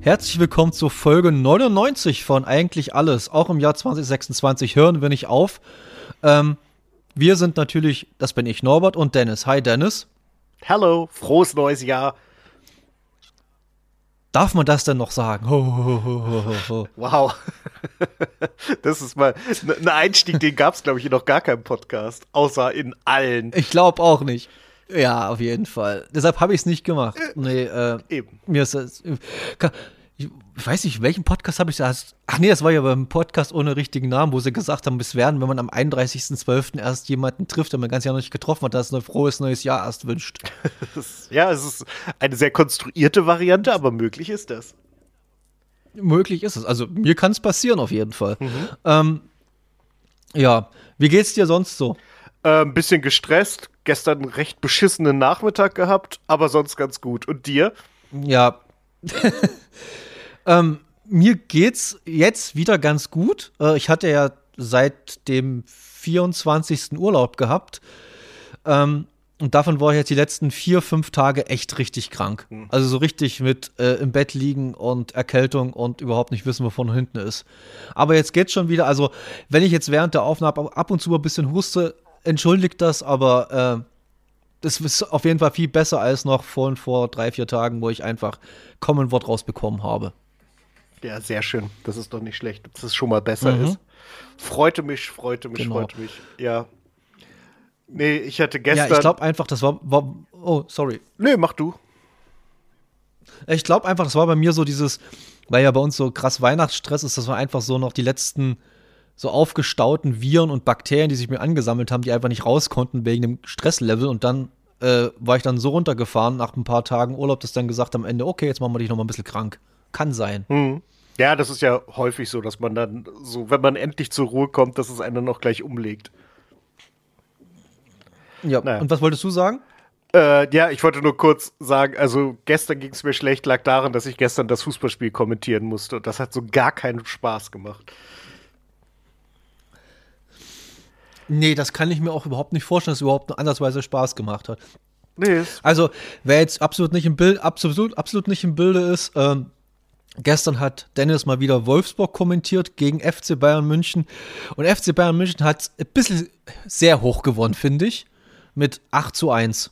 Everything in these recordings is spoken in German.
Herzlich willkommen zur Folge 99 von Eigentlich Alles. Auch im Jahr 2026 hören wir nicht auf. Wir sind natürlich, das bin ich, Norbert und Dennis. Hi Dennis. Hallo, frohes neues Jahr. Darf man das denn noch sagen? Ho, ho, ho, ho, ho. Wow. Das ist mal ein Einstieg, den gab es, glaube ich, in noch gar keinem Podcast. Außer in allen. Ich glaube auch nicht. Ja, auf jeden Fall. Deshalb habe ich es nicht gemacht. Nee, Eben. Mir ist das. Ich weiß nicht, welchen Podcast habe ich da? Ach nee, das war ja beim Podcast ohne richtigen Namen, wo sie gesagt haben, bis werden, wenn man am 31.12. erst jemanden trifft, den man ganz Jahr noch nicht getroffen hat, dass ein frohes neues Jahr erst wünscht. Ja, es ist eine sehr konstruierte Variante, aber möglich ist das. Möglich ist es. Also mir kann es passieren auf jeden Fall. Ja, wie geht's dir sonst so? Ein bisschen gestresst, gestern einen recht beschissenen Nachmittag gehabt, aber sonst ganz gut. Und dir? Ja. Mir geht's jetzt wieder ganz gut. Ich hatte ja seit dem 24. Urlaub gehabt. Und davon war ich jetzt die letzten 4-5 Tage echt richtig krank. Also so richtig mit im Bett liegen und Erkältung und überhaupt nicht wissen, wo vorne und hinten ist. Aber jetzt geht's schon wieder. Also wenn ich jetzt während der Aufnahme ab und zu ein bisschen huste, entschuldigt das, aber das ist auf jeden Fall viel besser als noch vor 3-4 Tagen, wo ich einfach kaum ein Wort rausbekommen habe. Ja, sehr schön. Das ist doch nicht schlecht, dass es schon mal besser ist. Freute mich. Genau. Ja. Nee, ich hatte gestern. Ja, ich glaube einfach, das war. Oh, sorry. Nee, mach du. Ich glaube einfach, das war bei mir so dieses, weil ja bei uns so krass Weihnachtsstress ist, das war einfach so noch die letzten so aufgestauten Viren und Bakterien, die sich mir angesammelt haben, die einfach nicht raus konnten wegen dem Stresslevel. Und dann war ich dann so runtergefahren nach ein paar Tagen Urlaub, dass dann gesagt am Ende, okay, jetzt machen wir dich noch mal ein bisschen krank. Kann sein. Ja, das ist ja häufig so, dass man dann so, wenn man endlich zur Ruhe kommt, dass es einen dann auch gleich umlegt. Ja, Naja. Und was wolltest du sagen? Ja, ich wollte nur kurz sagen, also gestern ging es mir schlecht, lag daran, dass ich gestern das Fußballspiel kommentieren musste und das hat so gar keinen Spaß gemacht. Nee, das kann ich mir auch überhaupt nicht vorstellen, dass es überhaupt nur ansatzweise Spaß gemacht hat. Nee, Also, wer jetzt absolut nicht im Bilde ist, gestern hat Dennis mal wieder Wolfsburg kommentiert gegen FC Bayern München. Und FC Bayern München hat ein bisschen sehr hoch gewonnen, finde ich. Mit 8:1.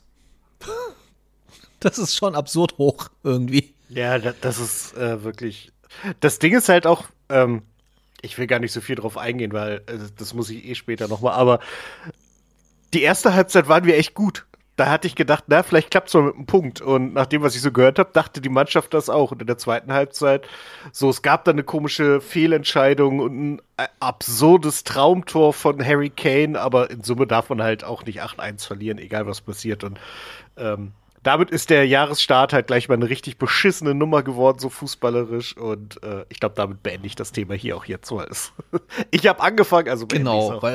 Das ist schon absurd hoch irgendwie. ja, das ist wirklich. Das Ding ist halt auch, ich will gar nicht so viel drauf eingehen, weil das muss ich später nochmal, aber die erste Halbzeit waren wir echt gut. Da hatte ich gedacht, na, vielleicht klappt es mal mit einem Punkt. Und nach dem, was ich so gehört habe, dachte die Mannschaft das auch. Und in der zweiten Halbzeit, so, es gab dann eine komische Fehlentscheidung und ein absurdes Traumtor von Harry Kane, aber in Summe darf man halt auch nicht 8:1 verlieren, egal was passiert. Und damit ist der Jahresstart halt gleich mal eine richtig beschissene Nummer geworden, so fußballerisch. Und ich glaube, damit beende ich das Thema hier auch jetzt mal. Ich habe angefangen, also beende ich's auch.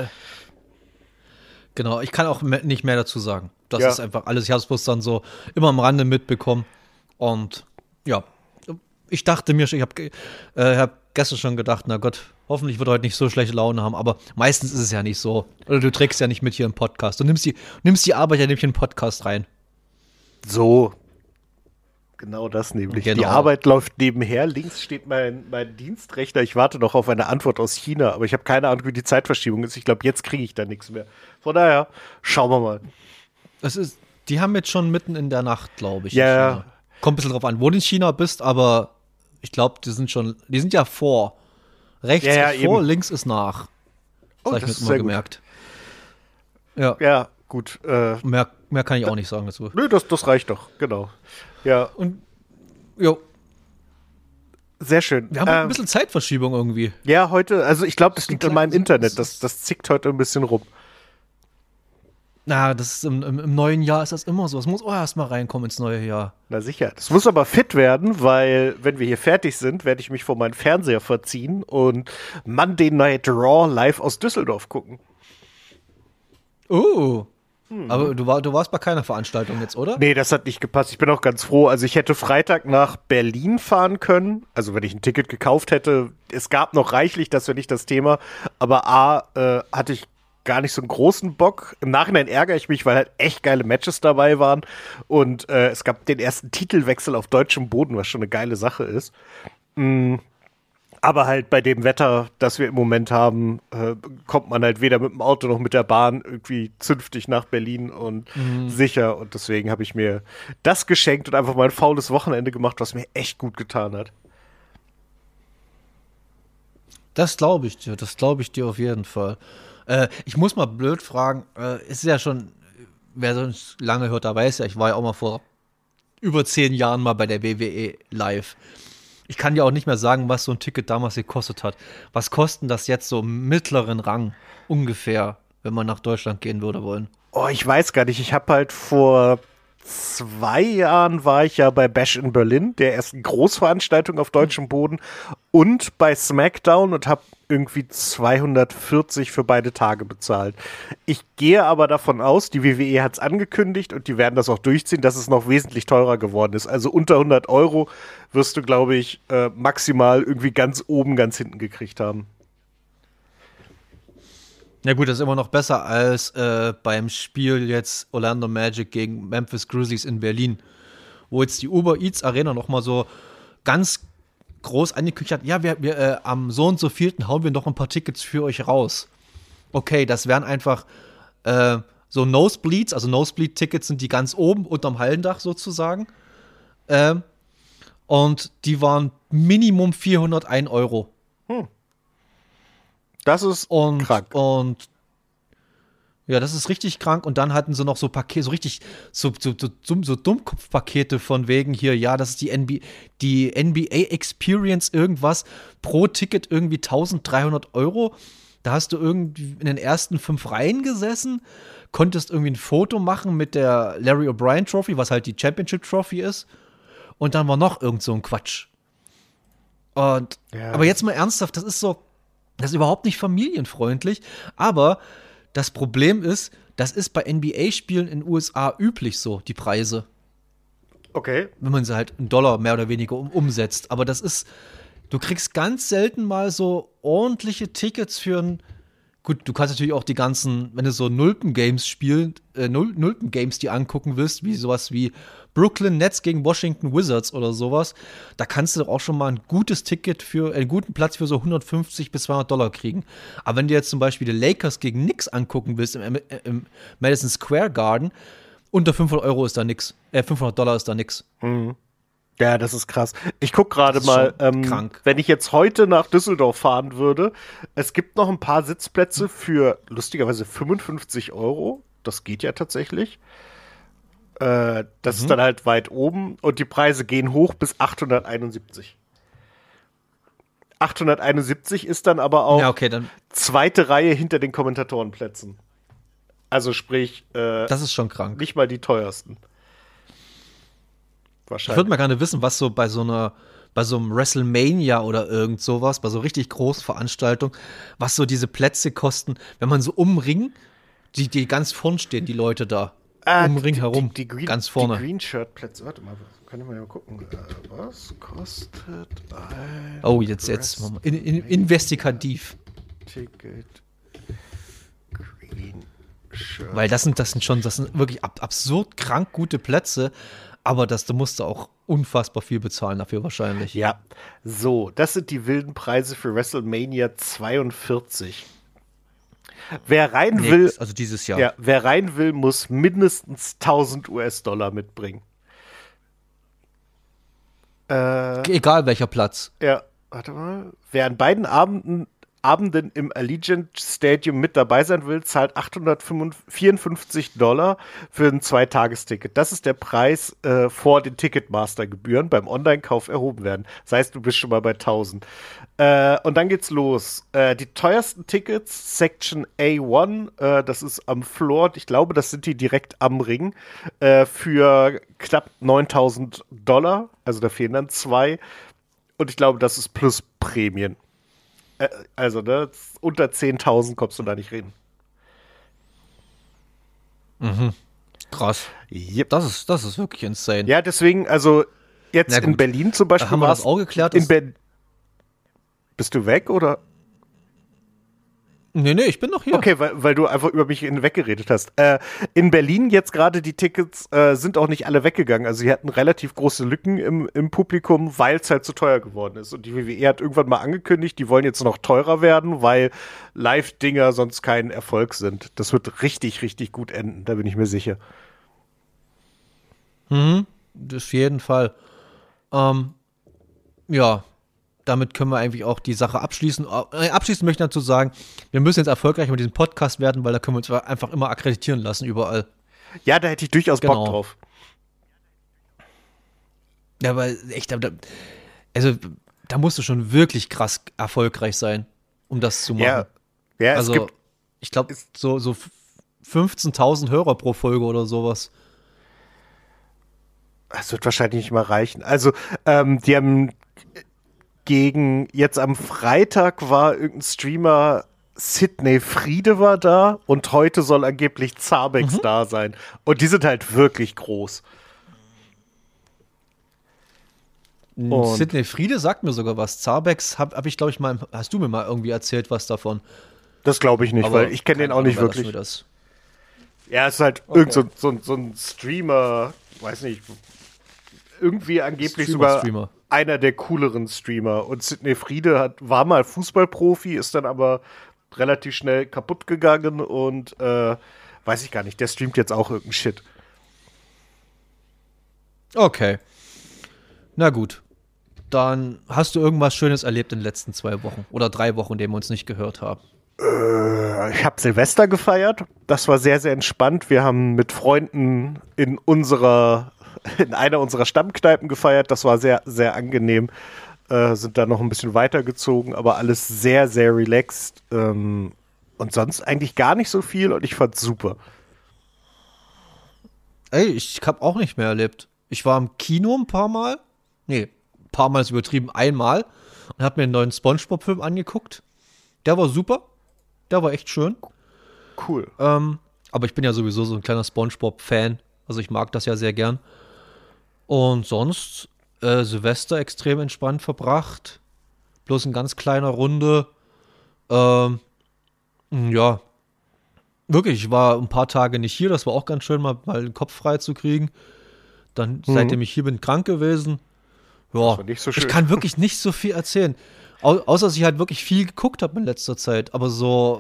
Genau, ich kann auch nicht mehr dazu sagen. Das Ja. ist einfach alles. Ich habe es bloß dann so immer am Rande mitbekommen. Und ja, ich dachte mir schon, ich hab gestern schon gedacht, na Gott, hoffentlich wird er heute nicht so schlechte Laune haben. Aber meistens ist es ja nicht so. Oder du trägst ja nicht mit hier im Podcast. Du nimmst die Arbeit ja nämlich in den Podcast rein. So. Genau das nämlich. Genau. Die Arbeit läuft nebenher. Links steht mein Dienstrechner. Ich warte noch auf eine Antwort aus China, aber ich habe keine Ahnung, wie die Zeitverschiebung ist. Ich glaube, jetzt kriege ich da nichts mehr. Von daher, schauen wir mal. Die haben jetzt schon mitten in der Nacht, glaube ich. Ja. in China. Kommt ein bisschen drauf an, wo du in China bist, aber ich glaube, die sind ja vor. Rechts Ja, ist vor, eben. links ist nach. Das habe ich das mir ist immer sehr gut. gemerkt. Ja, Ja, gut. mehr kann ich auch nicht sagen dazu. Nö, das reicht doch. Genau. Ja, Und jo, sehr schön. wir haben ein bisschen Zeitverschiebung irgendwie. Ja, heute, also ich glaube, das liegt an meinem so- Internet. Das zickt heute ein bisschen rum. Na, das ist im neuen Jahr ist das immer so. Es muss auch erst mal reinkommen ins neue Jahr. Na sicher. Das muss aber fit werden, weil, wenn wir hier fertig sind, werde ich mich vor meinen Fernseher verziehen und Monday Night Raw live aus Düsseldorf gucken. Oh. Aber du warst bei keiner Veranstaltung jetzt, oder? Nee, das hat nicht gepasst. Ich bin auch ganz froh. Also ich hätte Freitag nach Berlin fahren können. Also wenn ich ein Ticket gekauft hätte. Es gab noch reichlich, das wäre nicht das Thema. Aber hatte ich gar nicht so einen großen Bock. Im Nachhinein ärgere ich mich, weil halt echt geile Matches dabei waren. Und es gab den ersten Titelwechsel auf deutschem Boden, was schon eine geile Sache ist. Aber halt bei dem Wetter, das wir im Moment haben, kommt man halt weder mit dem Auto noch mit der Bahn irgendwie zünftig nach Berlin und sicher. Und deswegen habe ich mir das geschenkt und einfach mal ein faules Wochenende gemacht, was mir echt gut getan hat. Das glaube ich dir auf jeden Fall. Ich muss mal blöd fragen, es ist ja schon, wer sonst lange hört, da weiß ja, ich war ja auch mal vor über 10 Jahren mal bei der WWE live. Ich kann dir auch nicht mehr sagen, was so ein Ticket damals gekostet hat. Was kosten das jetzt so im mittleren Rang ungefähr, wenn man nach Deutschland gehen würde wollen? Oh, ich weiß gar nicht. Ich habe halt vor 2 Jahren war ich ja bei Bash in Berlin, der ersten Großveranstaltung auf deutschem Boden, und bei SmackDown und habe irgendwie 240 für beide Tage bezahlt. Ich gehe aber davon aus, die WWE hat es angekündigt und die werden das auch durchziehen, dass es noch wesentlich teurer geworden ist. Also unter 100 Euro wirst du, glaube ich, maximal irgendwie ganz oben, ganz hinten gekriegt haben. Ja gut, das ist immer noch besser als beim Spiel jetzt Orlando Magic gegen Memphis Grizzlies in Berlin, wo jetzt die Uber Eats Arena noch mal so ganz groß angekündigt hat, ja, wir am so und so vielten hauen wir noch ein paar Tickets für euch raus. Okay, das wären einfach so Nosebleeds, also Nosebleed-Tickets sind die ganz oben unterm Hallendach sozusagen. Und die waren Minimum 401 Euro. Das ist krank. Und ja, das ist richtig krank. Und dann hatten sie noch so Pakete, so richtig, so Dummkopfpakete von wegen hier, ja, das ist die NBA Experience irgendwas, pro Ticket irgendwie 1300 Euro. Da hast du irgendwie in den ersten 5 Reihen gesessen, konntest irgendwie ein Foto machen mit der Larry O'Brien Trophy, was halt die Championship Trophy ist. Und dann war noch irgend so ein Quatsch. Und, ja. Aber jetzt mal ernsthaft, das ist überhaupt nicht familienfreundlich, aber das Problem ist, das ist bei NBA-Spielen in den USA üblich so, die Preise. Okay. Wenn man sie halt in Dollar mehr oder weniger umsetzt. Aber du kriegst ganz selten mal so ordentliche Tickets für ein. Gut, du kannst natürlich auch die ganzen, wenn du so Nulpen-Games Nulpen-Games die angucken willst, wie sowas wie Brooklyn Nets gegen Washington Wizards oder sowas, da kannst du doch auch schon mal ein gutes Ticket für einen guten Platz für so 150 bis 200 Dollar kriegen. Aber wenn du jetzt zum Beispiel die Lakers gegen Knicks angucken willst im Madison Square Garden, unter 500 Euro ist da nix. 500 Dollar ist da nix. Mhm. Ja, das ist krass. Ich guck gerade mal, krank. Wenn ich jetzt heute nach Düsseldorf fahren würde, es gibt noch ein paar Sitzplätze für lustigerweise 55 Euro. Das geht ja tatsächlich. Das ist dann halt weit oben und die Preise gehen hoch bis 871. 871 ist dann aber auch dann zweite Reihe hinter den Kommentatorenplätzen. Also sprich, das ist schon krank. Nicht mal die teuersten. Ich würde mal gerne wissen, was so bei so einem WrestleMania oder irgend sowas, bei so richtig großen Veranstaltungen, was so diese Plätze kosten, wenn man so umringen, die ganz vorn stehen, die Leute da. Um Ring herum, ganz vorne. Die Green-Shirt-Plätze, warte mal, können wir mal gucken. Was kostet ein jetzt investigativ. Ticket Green-Shirt. Weil das sind wirklich absurd krank gute Plätze, aber du musst auch unfassbar viel bezahlen dafür wahrscheinlich. Ja, so, das sind die wilden Preise für WrestleMania 42. Wer rein will, also dieses Jahr. Ja, wer rein will, muss mindestens 1000 US-Dollar mitbringen. Egal welcher Platz. Ja, warte mal. Wer an beiden Abenden im Allegiant Stadium mit dabei sein will, zahlt 854 Dollar für ein 2-Tagesticket. Das ist der Preis vor den Ticketmaster-Gebühren beim Online-Kauf erhoben werden. Das heißt, du bist schon mal bei 1000. Und dann geht's los. Die teuersten Tickets, Section A1, das ist am Floor, ich glaube, das sind die direkt am Ring, für knapp 9000 Dollar. Also da fehlen dann 2. Und ich glaube, das ist plus Prämien. Also, ne, unter 10.000 kommst du da nicht reden. Mhm. Krass. Yep. Das ist wirklich insane. Ja, deswegen, also jetzt in Berlin zum Beispiel. Haben wir das auch geklärt? Bist du weg oder? Nee, ich bin noch hier. Okay, weil du einfach über mich hinweggeredet hast. In Berlin jetzt gerade die Tickets sind auch nicht alle weggegangen. Also sie hatten relativ große Lücken im Publikum, weil es halt zu teuer geworden ist. Und die WWE hat irgendwann mal angekündigt, die wollen jetzt noch teurer werden, weil Live-Dinger sonst kein Erfolg sind. Das wird richtig, richtig gut enden, da bin ich mir sicher. Auf jeden Fall. Ja, damit können wir eigentlich auch die Sache abschließen. Abschließend möchte ich dazu sagen, wir müssen jetzt erfolgreich mit diesem Podcast werden, weil da können wir uns einfach immer akkreditieren lassen, überall. Ja, da hätte ich durchaus Bock drauf. Ja, aber echt, also da musst du schon wirklich krass erfolgreich sein, um das zu machen. Ja, also ich glaube, so 15.000 Hörer pro Folge oder sowas. Das wird wahrscheinlich nicht mal reichen. Also, die haben jetzt am Freitag war irgendein Streamer, Sidney Friede war da und heute soll angeblich Zabex da sein. Und die sind halt wirklich groß. Und Sidney Friede sagt mir sogar was. Zabex hab ich, glaube ich, mal, hast du mir mal irgendwie erzählt, was davon? Das glaube ich nicht, weil ich kenne den auch nicht wirklich. Ja, es ist halt irgend so ein Streamer, weiß nicht, irgendwie angeblich sogar einer der cooleren Streamer. Und Sidney Friede war mal Fußballprofi, ist dann aber relativ schnell kaputt gegangen und weiß ich gar nicht, der streamt jetzt auch irgendeinen Shit. Okay. Na gut. Dann hast du irgendwas Schönes erlebt in den letzten 2 Wochen oder 3 Wochen, in denen wir uns nicht gehört haben? Ich habe Silvester gefeiert. Das war sehr, sehr entspannt. Wir haben mit Freunden in einer unserer Stammkneipen gefeiert. Das war sehr, sehr angenehm. Sind da noch ein bisschen weitergezogen, aber alles sehr, sehr relaxed. Und sonst eigentlich gar nicht so viel und ich fand's super. Ey, ich habe auch nicht mehr erlebt. Ich war im Kino ein paar Mal. Nee, ein paar Mal ist übertrieben, einmal. Und habe mir einen neuen SpongeBob-Film angeguckt. Der war super. Der war echt schön. Cool. Aber ich bin ja sowieso so ein kleiner SpongeBob-Fan. Also ich mag das ja sehr gern. Und sonst Silvester extrem entspannt verbracht. Bloß in ganz kleiner Runde. Ja. Wirklich, ich war ein paar Tage nicht hier. Das war auch ganz schön, mal den Kopf frei zu kriegen. Dann, seitdem ich hier bin, krank gewesen. Ja, nicht so schön. Ich kann wirklich nicht so viel erzählen. Außer, dass ich halt wirklich viel geguckt habe in letzter Zeit. Aber so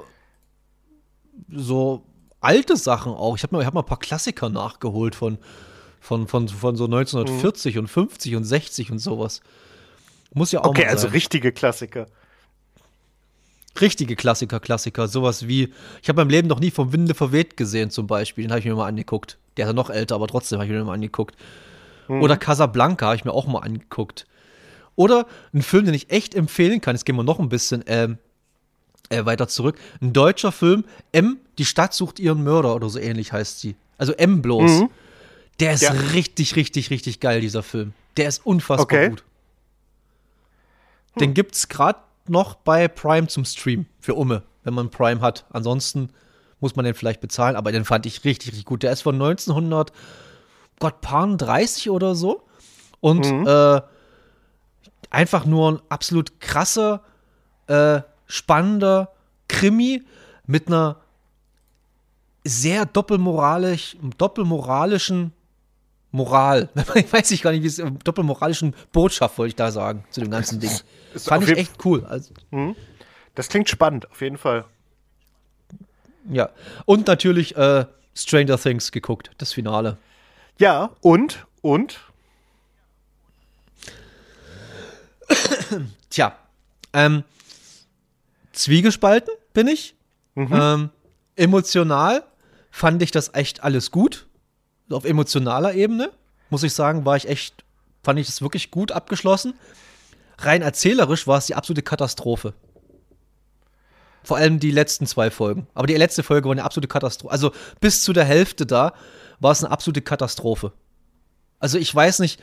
alte Sachen auch. Ich hab mal ein paar Klassiker nachgeholt von so 1940 und 50 und 60 und sowas. Muss ja auch mal sein. Okay, also richtige Klassiker. Richtige Klassiker. Sowas wie, ich habe meinem Leben noch nie vom Winde verweht gesehen zum Beispiel. Den habe ich mir mal angeguckt. Der ist ja noch älter, aber trotzdem habe ich mir mal angeguckt. Oder Casablanca habe ich mir auch mal angeguckt. Oder ein Film, den ich echt empfehlen kann, jetzt gehen wir noch ein bisschen weiter zurück. Ein deutscher Film, M, die Stadt sucht ihren Mörder oder so ähnlich heißt sie. Also M bloß. Der ist richtig, richtig, richtig geil, dieser Film. Der ist unfassbar gut. Den gibt's gerade noch bei Prime zum Stream für Umme, wenn man Prime hat. Ansonsten muss man den vielleicht bezahlen, aber den fand ich richtig, richtig gut. Der ist von 1930 oder so. Und einfach nur ein absolut krasser, spannender Krimi mit einer sehr doppelmoralischen Moral. Ich gar nicht, wie es doppelmoralischen Botschaft, wollte ich da sagen, zu dem ganzen Ding. Fand ich echt cool. Also, das klingt spannend, auf jeden Fall. Ja. Und natürlich Stranger Things geguckt, das Finale. Ja, und? Tja, zwiegespalten bin ich. Emotional fand ich das echt alles gut. Auf emotionaler Ebene, muss ich sagen, fand ich es wirklich gut abgeschlossen. Rein erzählerisch war es die absolute Katastrophe. Vor allem die letzten 2 Folgen. Aber die letzte Folge war eine absolute Katastrophe. Also bis zu der Hälfte da war es eine absolute Katastrophe. Also ich weiß nicht,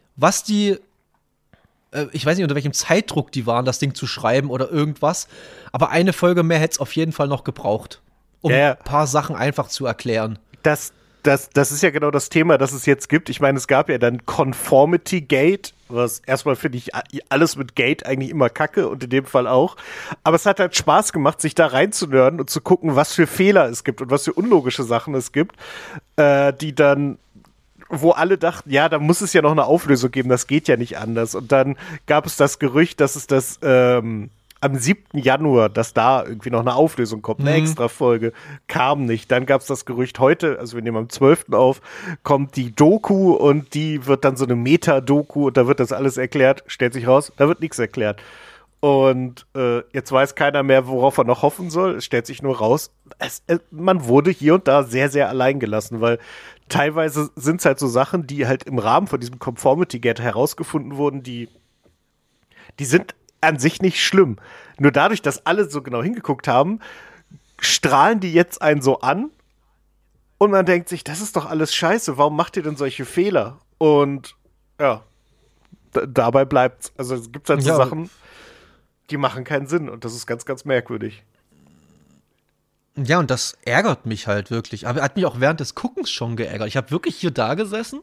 ich weiß nicht, unter welchem Zeitdruck die waren, das Ding zu schreiben oder irgendwas. Aber eine Folge mehr hätte es auf jeden Fall noch gebraucht, um ein paar Sachen einfach zu erklären. Das ist ja genau das Thema, das es jetzt gibt. Ich meine, es gab ja dann Conformity Gate was erstmal finde ich alles mit Gate eigentlich immer kacke und in dem Fall auch. Aber es hat halt Spaß gemacht, sich da reinzunörden und zu gucken, was für Fehler es gibt und was für unlogische Sachen es gibt, die dann, wo alle dachten, ja, da muss es ja noch eine Auflösung geben, das geht ja nicht anders. Und dann gab es das Gerücht, dass es das am 7. Januar, dass da irgendwie noch eine Auflösung kommt, eine Extra-Folge, kam nicht. Dann gab es das Gerücht heute, also wir nehmen am 12. auf, kommt die Doku und die wird dann so eine Meta-Doku und da wird das alles erklärt, stellt sich raus, da wird nichts erklärt. Und jetzt weiß keiner mehr, worauf er noch hoffen soll. Es stellt sich nur raus, man wurde hier und da sehr, sehr allein gelassen, weil teilweise sind es halt so Sachen, die halt im Rahmen von diesem Conformity Gate herausgefunden wurden, die sind an sich nicht schlimm. Nur dadurch, dass alle so genau hingeguckt haben, strahlen die jetzt einen so an und man denkt sich, das ist doch alles scheiße, warum macht ihr denn solche Fehler? Und ja, dabei bleibt's. Also es gibt halt so Sachen, die machen keinen Sinn und das ist ganz, ganz merkwürdig. Ja, und das ärgert mich halt wirklich. Aber hat mich auch während des Guckens schon geärgert. Ich habe wirklich hier da gesessen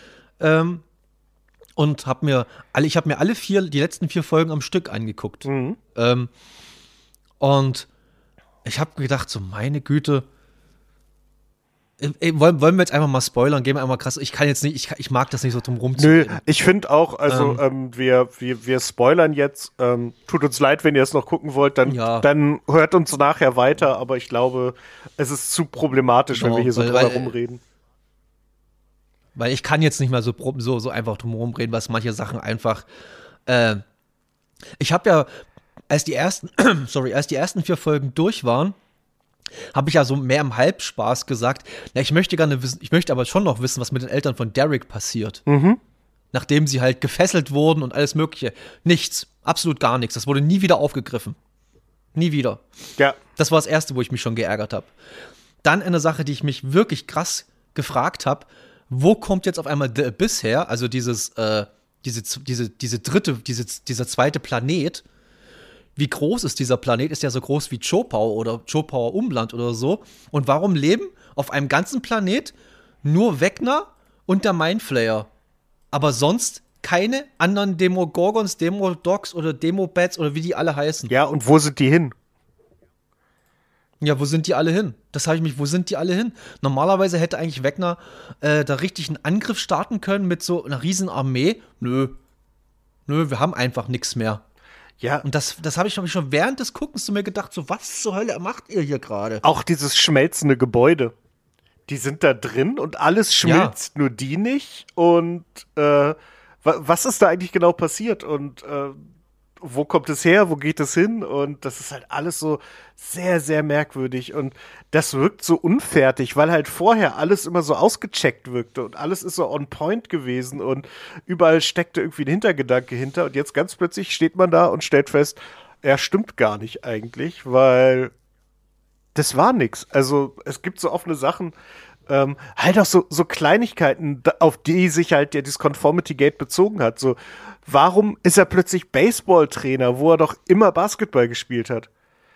und habe mir alle die letzten 4 Folgen am Stück angeguckt. Und ich habe gedacht, so meine Güte, wollen wir jetzt einfach mal spoilern, gehen wir einmal krass. Ich kann jetzt nicht, ich mag das nicht so drum rumzugehen. Nö, ich finde auch, also wir spoilern jetzt. Tut uns leid, wenn ihr es noch gucken wollt, dann hört uns nachher weiter, aber ich glaube, es ist zu problematisch, wenn wir hier so drüber rumreden. Weil ich kann jetzt nicht mal so einfach drum rumreden, was manche Sachen einfach ich habe ja, als die ersten 4 Folgen durch waren, habe ich ja so mehr im Halbspaß gesagt, na, ich möchte aber schon noch wissen, was mit den Eltern von Derek passiert. Nachdem sie halt gefesselt wurden und alles Mögliche. Nichts, absolut gar nichts. Das wurde nie wieder aufgegriffen. Nie wieder. Ja. Das war das Erste, wo ich mich schon geärgert habe. Dann eine Sache, die ich mich wirklich krass gefragt habe, wo kommt jetzt auf einmal The Abyss her? Also dieser zweite Planet. Wie groß ist dieser Planet? Ist ja so groß wie Chopau oder Chopauer Umland oder so. Und warum leben auf einem ganzen Planet nur Vecna und der Mindflayer? Aber sonst keine anderen Demogorgons, Demodogs oder Demobats oder wie die alle heißen. Ja, und wo sind die hin? Ja, wo sind die alle hin? Das habe ich mich, wo sind die alle hin? Normalerweise hätte eigentlich Vecna da richtig einen Angriff starten können mit so einer riesen Armee. Nö, wir haben einfach nichts mehr. Ja. Und das habe ich schon während des Guckens zu mir gedacht, so was zur Hölle macht ihr hier gerade? Auch dieses schmelzende Gebäude. Die sind da drin und alles schmilzt, nur die nicht. Und was ist da eigentlich genau passiert? Und wo kommt es her? Wo geht es hin? Und das ist halt alles so sehr, sehr merkwürdig. Und das wirkt so unfertig, weil halt vorher alles immer so ausgecheckt wirkte und alles ist so on point gewesen und überall steckte irgendwie ein Hintergedanke hinter. Und jetzt ganz plötzlich steht man da und stellt fest, ja, stimmt gar nicht eigentlich, weil das war nix. Also es gibt so offene Sachen, halt auch so Kleinigkeiten, auf die sich halt dieses Conformity Gate bezogen hat. So, warum ist er plötzlich Baseballtrainer, wo er doch immer Basketball gespielt hat?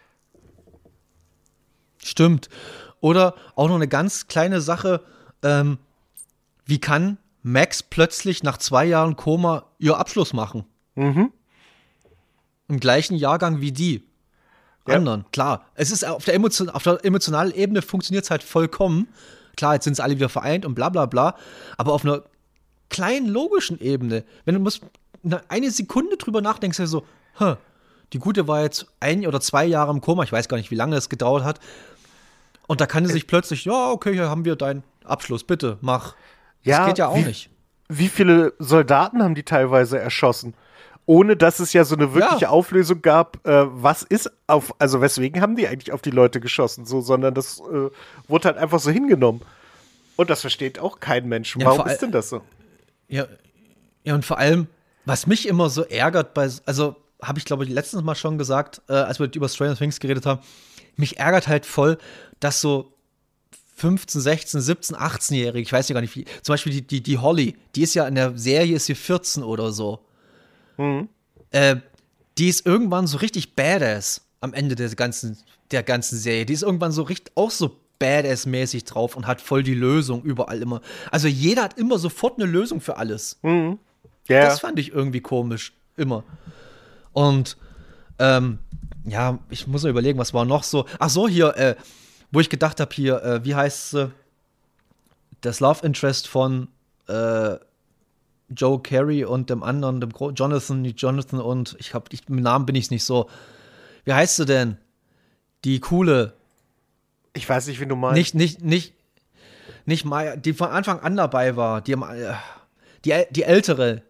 Stimmt. Oder auch noch eine ganz kleine Sache, wie kann Max plötzlich nach 2 Jahren Koma ihr Abschluss machen? Im gleichen Jahrgang wie die anderen. Klar, es ist auf der emotionalen Ebene funktioniert es halt vollkommen. Klar, jetzt sind es alle wieder vereint und bla bla bla. Aber auf einer kleinen logischen Ebene, wenn du eine Sekunde drüber nachdenkst, so, die Gute war jetzt 1 oder 2 Jahre im Koma, ich weiß gar nicht, wie lange das gedauert hat. Und da kann sie sich plötzlich, ja, okay, hier haben wir deinen Abschluss, bitte, mach. Das geht ja auch nicht. Wie viele Soldaten haben die teilweise erschossen? Ohne dass es ja so eine wirkliche Auflösung gab, also weswegen haben die eigentlich auf die Leute geschossen, so, sondern das wurde halt einfach so hingenommen. Und das versteht auch kein Mensch. Warum ist denn das so? Ja, und vor allem, was mich immer so ärgert, also habe ich glaube ich letztens mal schon gesagt, als wir über Stranger Things geredet haben, mich ärgert halt voll, dass so 15, 16, 17, 18-Jährige, ich weiß ja gar nicht wie, zum Beispiel die Holly, die ist ja in der Serie, ist sie 14 oder so. Die ist irgendwann so richtig badass am Ende der ganzen Serie. Die ist irgendwann so richtig auch so badass-mäßig drauf und hat voll die Lösung überall immer. Also jeder hat immer sofort eine Lösung für alles. Yeah. Das fand ich irgendwie komisch, immer. Und ja, ich muss mir überlegen, was war noch so. Ach so, hier, wo ich gedacht habe, hier, wie heißt sie? Das Love Interest von Joe Carey und dem anderen, dem Jonathan und mit Namen bin ich nicht so. Wie heißt sie denn? Die coole. Ich weiß nicht, wie du meinst. Nicht Maya, die von Anfang an dabei war. Die ältere.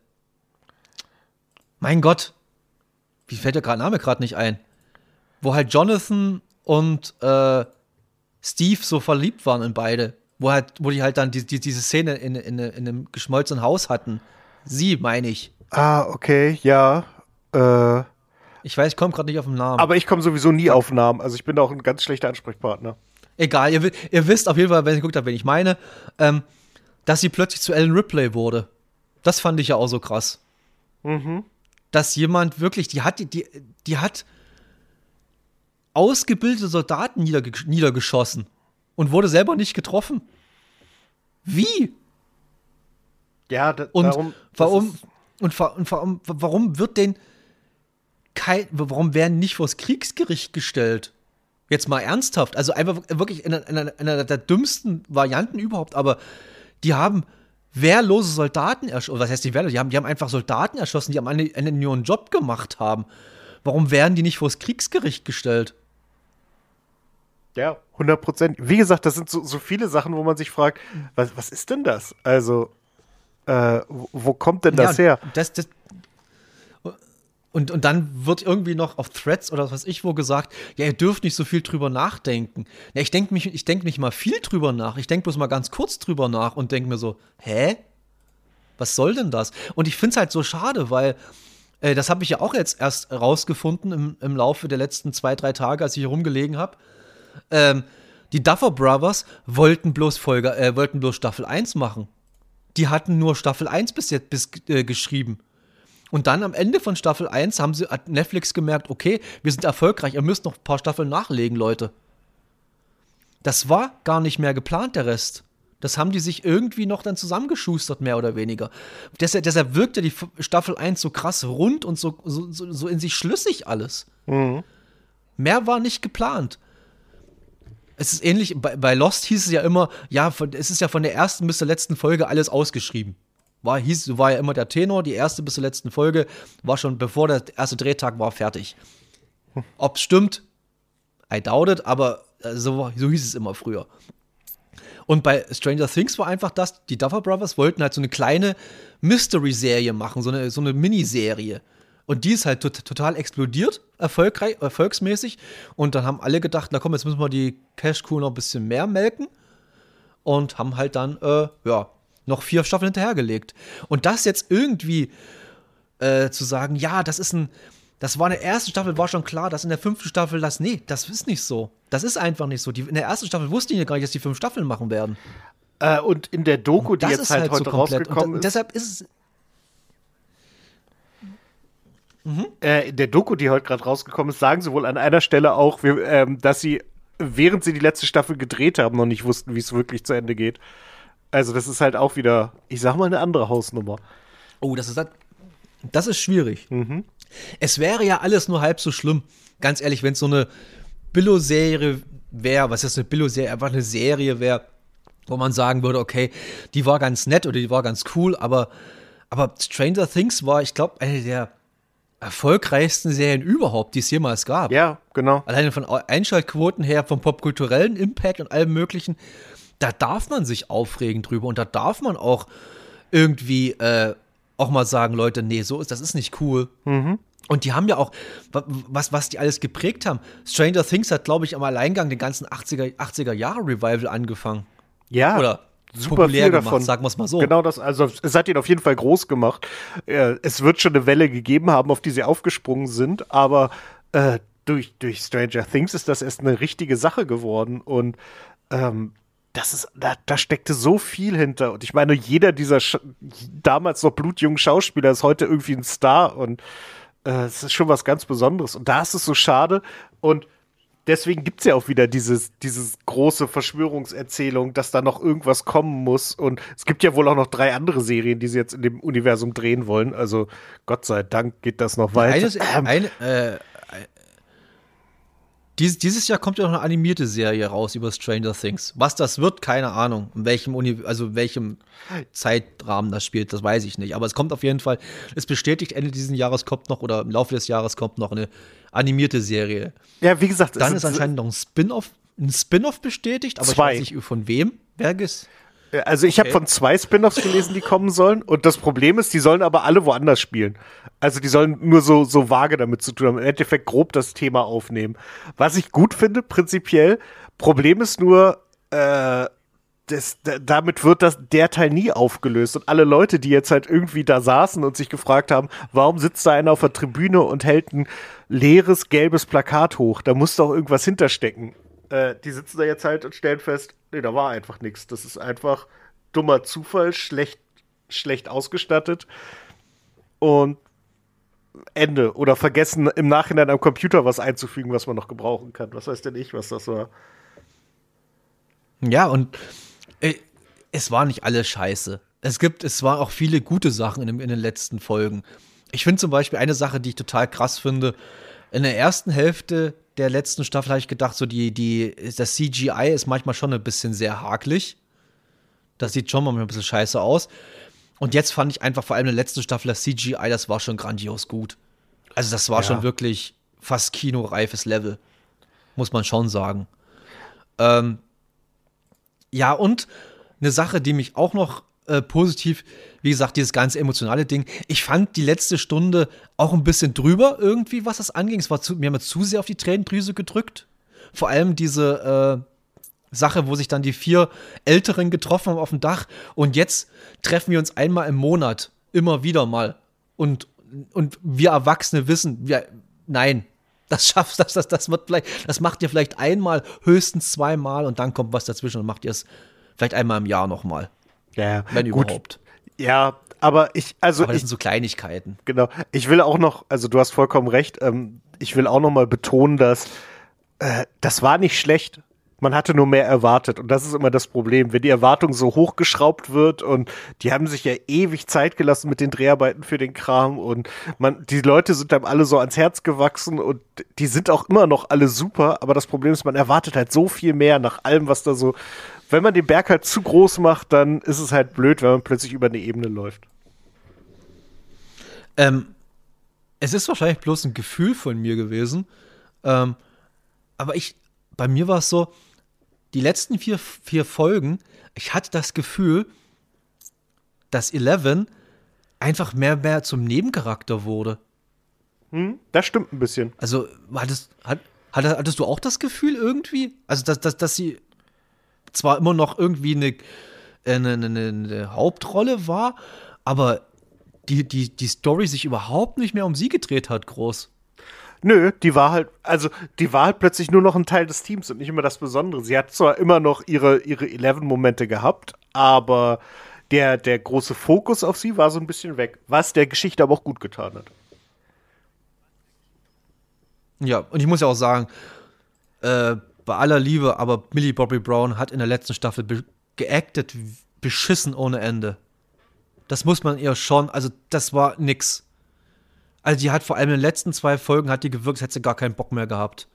Mein Gott. Wie fällt der Name gerade nicht ein? Wo halt Jonathan und Steve so verliebt waren in beide. Wo die halt dann diese Szene in einem geschmolzenen Haus hatten. Sie, meine ich. Ah, okay, ja. Ich weiß, ich komme gerade nicht auf den Namen. Aber ich komme sowieso nie auf Namen. Also ich bin auch ein ganz schlechter Ansprechpartner. Egal, ihr wisst auf jeden Fall, wenn ihr geguckt habt, wen ich meine, dass sie plötzlich zu Ellen Ripley wurde. Das fand ich ja auch so krass. Mhm. Dass jemand wirklich, die hat ausgebildete Soldaten niedergeschossen und wurde selber nicht getroffen. Wie? Ja, warum wird denn warum werden nicht vors Kriegsgericht gestellt? Jetzt mal ernsthaft. Also einfach wirklich in einer der dümmsten Varianten überhaupt, aber die haben wehrlose Soldaten erschossen. Was heißt die wehrlos? Die haben einfach Soldaten erschossen, die einen nur einen Job gemacht haben. Warum werden die nicht vors Kriegsgericht gestellt? Ja, 100%. Wie gesagt, das sind so viele Sachen, wo man sich fragt, was ist denn das? Also, wo kommt denn das her? Und dann wird irgendwie noch auf Threads oder was weiß ich wo gesagt, ja, ihr dürft nicht so viel drüber nachdenken. Ja, ich denke nicht mal viel drüber nach. Ich denke bloß mal ganz kurz drüber nach und denke mir so, hä? Was soll denn das? Und ich finde es halt so schade, weil das habe ich ja auch jetzt erst rausgefunden im Laufe der letzten 2-3 Tage, als ich hier rumgelegen habe. Die Duffer Brothers wollten bloß Staffel 1 machen. Die hatten nur Staffel 1 bis geschrieben. Und dann am Ende von Staffel 1 hat Netflix gemerkt, okay, wir sind erfolgreich, ihr müsst noch ein paar Staffeln nachlegen, Leute. Das war gar nicht mehr geplant, der Rest. Das haben die sich irgendwie noch dann zusammengeschustert, mehr oder weniger. Deshalb wirkte die Staffel 1 so krass rund und so in sich schlüssig alles. Mhm. Mehr war nicht geplant. Es ist ähnlich, bei Lost hieß es ja immer, ja, es ist ja von der ersten bis zur letzten Folge alles ausgeschrieben. War ja immer der Tenor, die erste bis zur letzten Folge war schon, bevor der erste Drehtag war, fertig. Ob's stimmt, I doubt it, aber so hieß es immer früher. Und bei Stranger Things war einfach das, die Duffer Brothers wollten halt so eine kleine Mystery-Serie machen, so eine Miniserie. Und die ist halt total explodiert, erfolgsmäßig. Und dann haben alle gedacht, na komm, jetzt müssen wir die Cash-Kuh noch ein bisschen mehr melken. Und haben halt dann, noch 4 Staffeln hinterhergelegt. Und das jetzt irgendwie zu sagen, ja, das war in der ersten Staffel, war schon klar, dass in der 5. Staffel das ist nicht so. Das ist einfach nicht so. In der ersten Staffel wussten die ja gar nicht, dass die 5 Staffeln machen werden. Und in der Doku, die jetzt halt heute so rausgekommen ist. Deshalb ist es. In der Doku, die heute gerade rausgekommen ist, sagen sie wohl an einer Stelle auch, dass sie, während sie die letzte Staffel gedreht haben, noch nicht wussten, wie es wirklich zu Ende geht. Also das ist halt auch wieder, ich sag mal, eine andere Hausnummer. Oh, das ist schwierig. Mhm. Es wäre ja alles nur halb so schlimm. Ganz ehrlich, wenn es so eine Billo-Serie wäre, was ist eine Billo-Serie? Einfach eine Serie wäre, wo man sagen würde, okay, die war ganz nett oder die war ganz cool, aber Stranger Things war, ich glaube, eine der erfolgreichsten Serien überhaupt, die es jemals gab. Ja, genau. Alleine von Einschaltquoten her, vom popkulturellen Impact und allem möglichen, da darf man sich aufregen drüber und da darf man auch irgendwie auch mal sagen, Leute, nee, das ist nicht cool. Mhm. Und die haben ja auch, was die alles geprägt haben. Stranger Things hat, glaube ich, am Alleingang den ganzen 80er-Jahre-Revival angefangen. Ja, oder super populär viel gemacht, davon. sagen wir es mal so. Genau das, also es hat ihn auf jeden Fall groß gemacht. Es wird schon eine Welle gegeben haben, auf die sie aufgesprungen sind, aber durch Stranger Things ist das erst eine richtige Sache geworden und da steckte so viel hinter. Und ich meine, jeder dieser damals noch blutjungen Schauspieler ist heute irgendwie ein Star und es ist schon was ganz Besonderes. Und da ist es so schade. Und deswegen gibt es ja auch wieder dieses große Verschwörungserzählung, dass da noch irgendwas kommen muss. Und es gibt ja wohl auch noch 3 andere Serien, die sie jetzt in dem Universum drehen wollen. Also Gott sei Dank geht das noch weiter. Dieses Jahr kommt ja noch eine animierte Serie raus über Stranger Things. Was das wird, keine Ahnung. In welchem Zeitrahmen das spielt, das weiß ich nicht. Aber es kommt auf jeden Fall, es bestätigt, Ende dieses Jahres kommt noch, oder im Laufe des Jahres kommt noch eine animierte Serie. Ja, wie gesagt, dann ist anscheinend noch ein Spin-off bestätigt, aber 2. Ich weiß nicht von wem. Also ich habe von 2 Spin-offs gelesen, die kommen sollen. Und das Problem ist, die sollen aber alle woanders spielen. Also die sollen nur so vage damit zu tun haben. Im Endeffekt grob das Thema aufnehmen. Was ich gut finde, prinzipiell. Problem ist nur, damit wird der Teil nie aufgelöst. Und alle Leute, die jetzt halt irgendwie da saßen und sich gefragt haben, warum sitzt da einer auf der Tribüne und hält ein leeres, gelbes Plakat hoch? Da muss doch irgendwas hinterstecken. Die sitzen da jetzt halt und stellen fest, nee, da war einfach nichts. Das ist einfach dummer Zufall, schlecht ausgestattet und Ende. Oder vergessen im Nachhinein am Computer was einzufügen, was man noch gebrauchen kann. Was weiß denn ich, was das war? Ja, und es war nicht alles scheiße. Es waren auch viele gute Sachen in den letzten Folgen. Ich finde zum Beispiel eine Sache, die ich total krass finde, in der ersten Hälfte der letzten Staffel habe ich gedacht, so das CGI ist manchmal schon ein bisschen sehr hakelig. Das sieht schon mal ein bisschen scheiße aus. Und jetzt fand ich einfach vor allem in der letzten Staffel das CGI, das war schon grandios gut. Also das war schon wirklich fast kinoreifes Level. Muss man schon sagen. Ja, und eine Sache, die mich auch noch positiv, wie gesagt, dieses ganze emotionale Ding. Ich fand die letzte Stunde auch ein bisschen drüber irgendwie, was das anging. Mir haben zu sehr auf die Tränendrüse gedrückt. Vor allem diese Sache, wo sich dann die 4 Älteren getroffen haben auf dem Dach. Und jetzt treffen wir uns einmal im Monat, immer wieder mal. Und wir Erwachsene wissen, nein, das macht ihr vielleicht einmal, höchstens 2-mal und dann kommt was dazwischen und macht ihr es vielleicht einmal im Jahr nochmal. Ja, wenn gut. Überhaupt. Ja, aber das sind so Kleinigkeiten. Genau. Ich will auch noch, also du hast vollkommen recht, ich will auch noch mal betonen, dass das war nicht schlecht. Man hatte nur mehr erwartet. Und das ist immer das Problem. Wenn die Erwartung so hochgeschraubt wird und die haben sich ja ewig Zeit gelassen mit den Dreharbeiten für den Kram und die Leute sind einem alle so ans Herz gewachsen und die sind auch immer noch alle super. Aber das Problem ist, man erwartet halt so viel mehr nach allem, was da so. Wenn man den Berg halt zu groß macht, dann ist es halt blöd, wenn man plötzlich über eine Ebene läuft. Es ist wahrscheinlich bloß ein Gefühl von mir gewesen. Aber bei mir war es so, die letzten vier Folgen, ich hatte das Gefühl, dass Eleven einfach mehr zum Nebencharakter wurde. Das stimmt ein bisschen. Also, hattest du auch das Gefühl irgendwie? Also, dass sie zwar immer noch irgendwie eine Hauptrolle war, aber die Story sich überhaupt nicht mehr um sie gedreht hat, groß. Nö, die war halt plötzlich nur noch ein Teil des Teams und nicht immer das Besondere. Sie hat zwar immer noch ihre Eleven-Momente gehabt, aber der große Fokus auf sie war so ein bisschen weg, was der Geschichte aber auch gut getan hat. Ja, und ich muss ja auch sagen, bei aller Liebe, aber Millie Bobby Brown hat in der letzten Staffel geactet, beschissen ohne Ende. Das muss man ihr schon, also das war nix. Also die hat vor allem in den letzten 2 Folgen hat die gewirkt, als hätte sie gar keinen Bock mehr gehabt.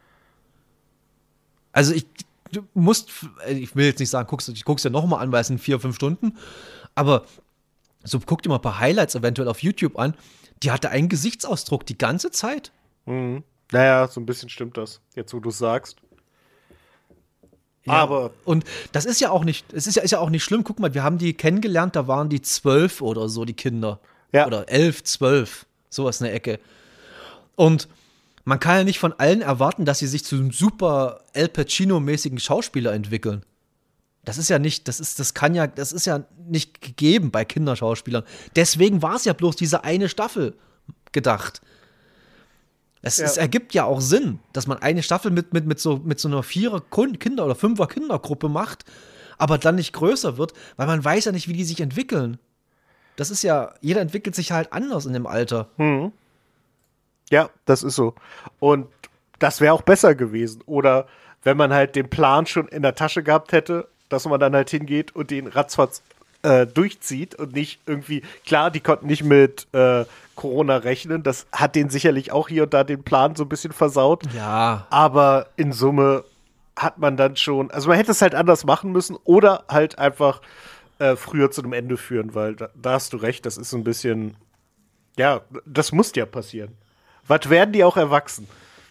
Also ich will jetzt nicht sagen, ich guck's ja nochmal an, weil es sind 4-5 Stunden, aber so guck dir mal ein paar Highlights eventuell auf YouTube an, die hatte einen Gesichtsausdruck die ganze Zeit. Mhm. Naja, so ein bisschen stimmt das, jetzt wo du es sagst. Ja, aber und das ist ja auch nicht, ist ja auch nicht schlimm. Guck mal, wir haben die kennengelernt, da waren die 12 oder so, die Kinder. Ja. Oder 11, 12, sowas in der Ecke. Und man kann ja nicht von allen erwarten, dass sie sich zu einem super Al Pacino-mäßigen Schauspieler entwickeln. Das ist ja nicht, das ist ja nicht gegeben bei Kinderschauspielern. Deswegen war es ja bloß diese eine Staffel gedacht. Es ergibt ja auch Sinn, dass man eine Staffel mit so einer 4er-Kinder- oder 5er-Kindergruppe macht, aber dann nicht größer wird, weil man weiß ja nicht, wie die sich entwickeln. Das ist ja, jeder entwickelt sich halt anders in dem Alter. Ja, das ist so. Und das wäre auch besser gewesen. Oder wenn man halt den Plan schon in der Tasche gehabt hätte, dass man dann halt hingeht und den ratzfatz durchzieht und nicht irgendwie, klar, die konnten nicht mit Corona rechnen, das hat denen sicherlich auch hier und da den Plan so ein bisschen versaut. Ja. Aber in Summe hat man dann schon, also man hätte es halt anders machen müssen oder halt einfach früher zu einem Ende führen, weil da hast du recht, das ist so ein bisschen, ja, das muss ja passieren. Was werden die auch erwachsen?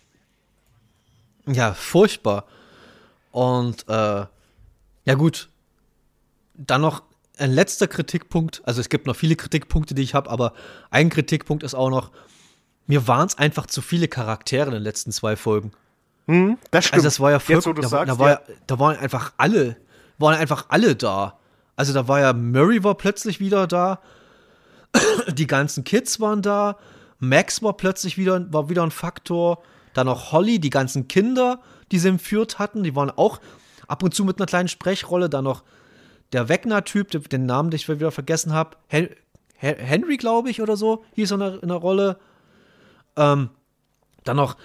Ja, furchtbar. Und ja gut, dann noch ein letzter Kritikpunkt. Also es gibt noch viele Kritikpunkte, die ich habe, aber ein Kritikpunkt ist auch noch, mir waren es einfach zu viele Charaktere in den letzten 2 Folgen. Das stimmt. Also das war ja Jetzt, wo du sagst, da waren einfach alle da. Also da war ja Murray war plötzlich wieder da, die ganzen Kids waren da, Max war plötzlich wieder ein Faktor, dann noch Holly, die ganzen Kinder, die sie entführt hatten, die waren auch ab und zu mit einer kleinen Sprechrolle, dann noch der Wegner-Typ, den Namen, den ich wieder vergessen habe, Henry, glaube ich, oder so, hieß er in der Rolle. Dann noch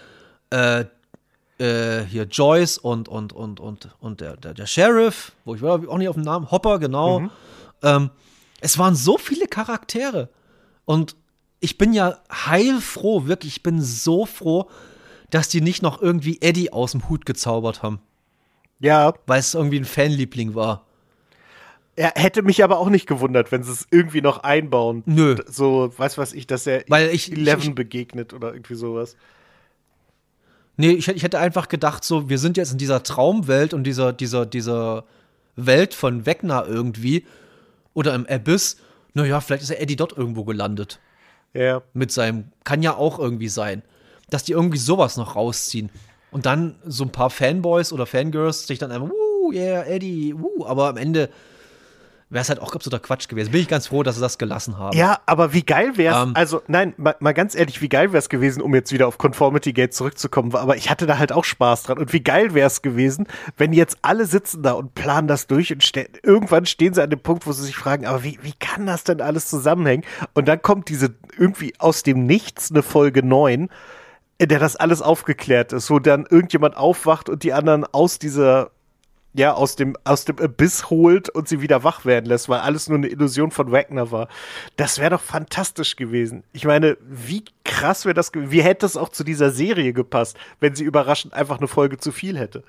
hier Joyce und der Sheriff, wo ich auch nicht auf den Namen, Hopper, genau. Es waren so viele Charaktere. Und ich bin ja heilfroh, wirklich, ich bin so froh, dass die nicht noch irgendwie Eddie aus dem Hut gezaubert haben. Ja. Weil es irgendwie ein Fanliebling war. Er hätte mich aber auch nicht gewundert, wenn sie es irgendwie noch einbauen. Nö. So, was ich, dass er Eleven begegnet oder irgendwie sowas. Nee, ich hätte einfach gedacht, so, wir sind jetzt in dieser Traumwelt und dieser Welt von Wegner irgendwie oder im Abyss. Naja, vielleicht ist ja Eddie dort irgendwo gelandet. Ja. Mit seinem, kann ja auch irgendwie sein. Dass die irgendwie sowas noch rausziehen. Und dann so ein paar Fanboys oder Fangirls sich dann einfach, yeah, Eddie, aber am Ende wäre es halt auch absoluter Quatsch gewesen. Bin ich ganz froh, dass sie das gelassen haben. Ja, aber wie geil wär's, also nein, mal ganz ehrlich, wie geil wär's gewesen, um jetzt wieder auf Conformity Gate zurückzukommen, aber ich hatte da halt auch Spaß dran. Und wie geil wär's gewesen, wenn jetzt alle sitzen da und planen das durch und irgendwann stehen sie an dem Punkt, wo sie sich fragen, aber wie kann das denn alles zusammenhängen? Und dann kommt diese irgendwie aus dem Nichts eine Folge 9, in der das alles aufgeklärt ist, wo dann irgendjemand aufwacht und die anderen aus dem Abyss holt und sie wieder wach werden lässt, weil alles nur eine Illusion von Wagner war. Das wäre doch fantastisch gewesen. Ich meine, wie krass wäre das gewesen? Wie hätte es auch zu dieser Serie gepasst, wenn sie überraschend einfach eine Folge zu viel hätte?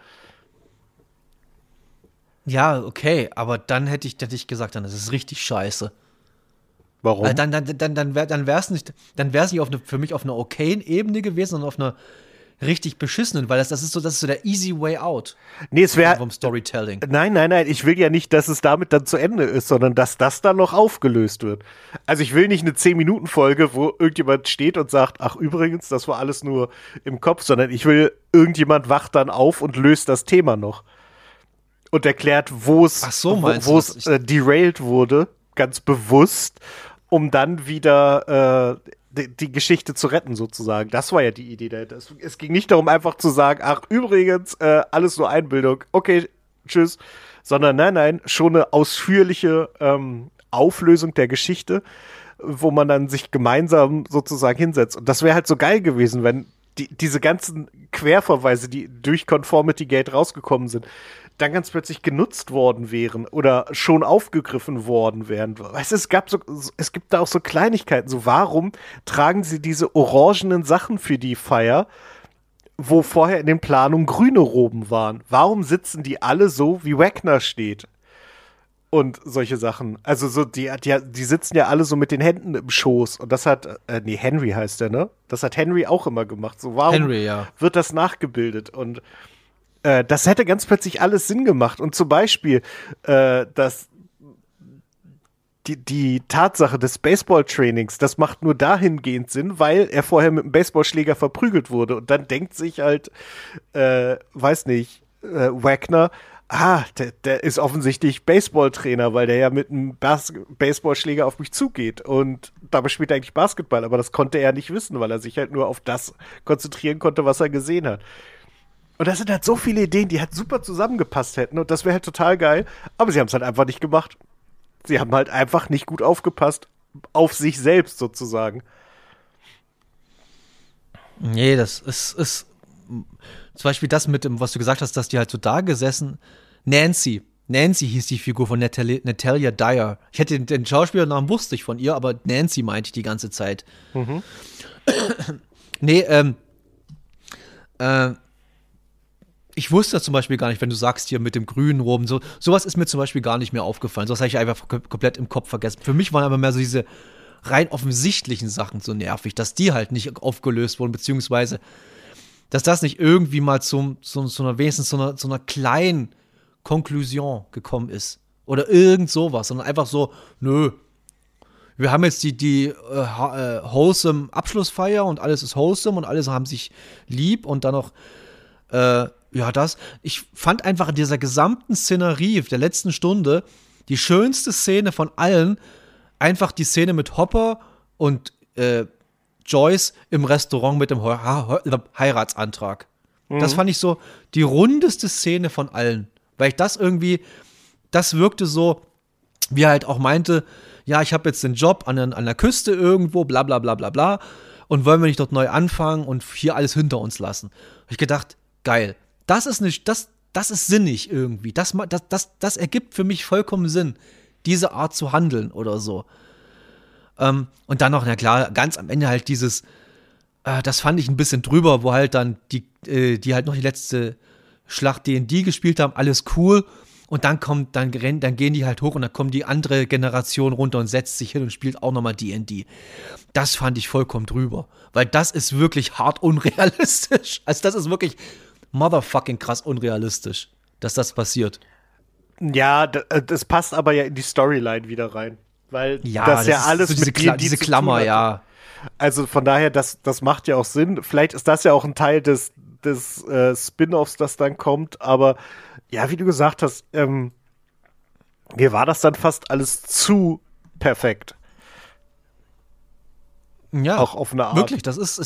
Ja, okay, aber dann hätte ich gesagt, dann ist es richtig scheiße. Warum? Dann wäre es nicht für mich auf einer okayen Ebene gewesen, sondern auf einer richtig beschissenen, weil das ist so der easy way out. Nee, es wäre vom Storytelling. Nein, ich will ja nicht, dass es damit dann zu Ende ist, sondern dass das dann noch aufgelöst wird. Also ich will nicht eine 10-Minuten-Folge, wo irgendjemand steht und sagt, ach übrigens, das war alles nur im Kopf, sondern ich will, irgendjemand wacht dann auf und löst das Thema noch. Und erklärt, wo es derailed wurde, ganz bewusst, um dann wieder die Geschichte zu retten, sozusagen. Das war ja die Idee dahinter. Es ging nicht darum, einfach zu sagen, ach, übrigens, alles nur Einbildung, okay, tschüss. Sondern nein, schon eine ausführliche Auflösung der Geschichte, wo man dann sich gemeinsam sozusagen hinsetzt. Und das wäre halt so geil gewesen, wenn diese ganzen Querverweise, die durch Conformity Gate rausgekommen sind, dann ganz plötzlich genutzt worden wären oder schon aufgegriffen worden wären. Weißt du, es gibt da auch so Kleinigkeiten. So, warum tragen sie diese orangenen Sachen für die Feier, wo vorher in den Planungen grüne Roben waren? Warum sitzen die alle so, wie Wagner steht? Und solche Sachen. Also so, die sitzen ja alle so mit den Händen im Schoß. Und das hat, Henry heißt der, ne? Das hat Henry auch immer gemacht. So, warum wird das nachgebildet? Und das hätte ganz plötzlich alles Sinn gemacht. Und zum Beispiel, dass die Tatsache des Baseball-Trainings, das macht nur dahingehend Sinn, weil er vorher mit einem Baseballschläger verprügelt wurde. Und dann denkt sich halt, Wagner, der ist offensichtlich Baseballtrainer, weil der ja mit einem Baseballschläger auf mich zugeht. Und dabei spielt er eigentlich Basketball, aber das konnte er nicht wissen, weil er sich halt nur auf das konzentrieren konnte, was er gesehen hat. Und das sind halt so viele Ideen, die halt super zusammengepasst hätten und das wäre halt total geil, aber sie haben es halt einfach nicht gemacht. Sie haben halt einfach nicht gut aufgepasst auf sich selbst sozusagen. Nee, das ist zum Beispiel das mit dem, was du gesagt hast, dass die halt so da gesessen. Nancy hieß die Figur von Natalia Dyer. Ich hätte den Schauspielernamen wusste ich von ihr, aber Nancy meinte ich die ganze Zeit. Mhm. Nee, ich wusste das zum Beispiel gar nicht, wenn du sagst hier mit dem grünen Roben, sowas ist mir zum Beispiel gar nicht mehr aufgefallen. Sowas habe ich einfach komplett im Kopf vergessen. Für mich waren aber mehr so diese rein offensichtlichen Sachen so nervig, dass die halt nicht aufgelöst wurden, beziehungsweise dass das nicht irgendwie mal zu einer wenigstens so einer kleinen Konklusion gekommen ist. Oder irgend sowas, sondern einfach so, nö, wir haben jetzt die wholesome Abschlussfeier und alles ist wholesome und alle haben sich lieb und dann noch ich fand einfach in dieser gesamten Szenerie der letzten Stunde die schönste Szene von allen einfach die Szene mit Hopper und Joyce im Restaurant mit dem Heiratsantrag. Mhm. Das fand ich so die rundeste Szene von allen. Weil ich das wirkte so, wie er halt auch meinte, ja, ich habe jetzt den Job an der Küste irgendwo, bla bla bla bla bla, und wollen wir nicht dort neu anfangen und hier alles hinter uns lassen. Hab ich gedacht, geil. Das ist sinnig irgendwie. Das ergibt für mich vollkommen Sinn, diese Art zu handeln oder so. Und dann noch, na klar, ganz am Ende halt dieses, das fand ich ein bisschen drüber, wo halt dann die halt noch die letzte Schlacht D&D gespielt haben, alles cool. Und dann gehen die halt hoch und dann kommt die andere Generation runter und setzt sich hin und spielt auch nochmal D&D. Das fand ich vollkommen drüber. Weil das ist wirklich hart unrealistisch. Also das ist wirklich motherfucking krass unrealistisch, dass das passiert. Ja, das passt aber ja in die Storyline wieder rein. Weil das ja alles so diese Klammer, ja. Also von daher, das macht ja auch Sinn. Vielleicht ist das ja auch ein Teil des Spin-offs, das dann kommt. Aber ja, wie du gesagt hast, mir war das dann fast alles zu perfekt. Ja, auch auf eine Art. Wirklich,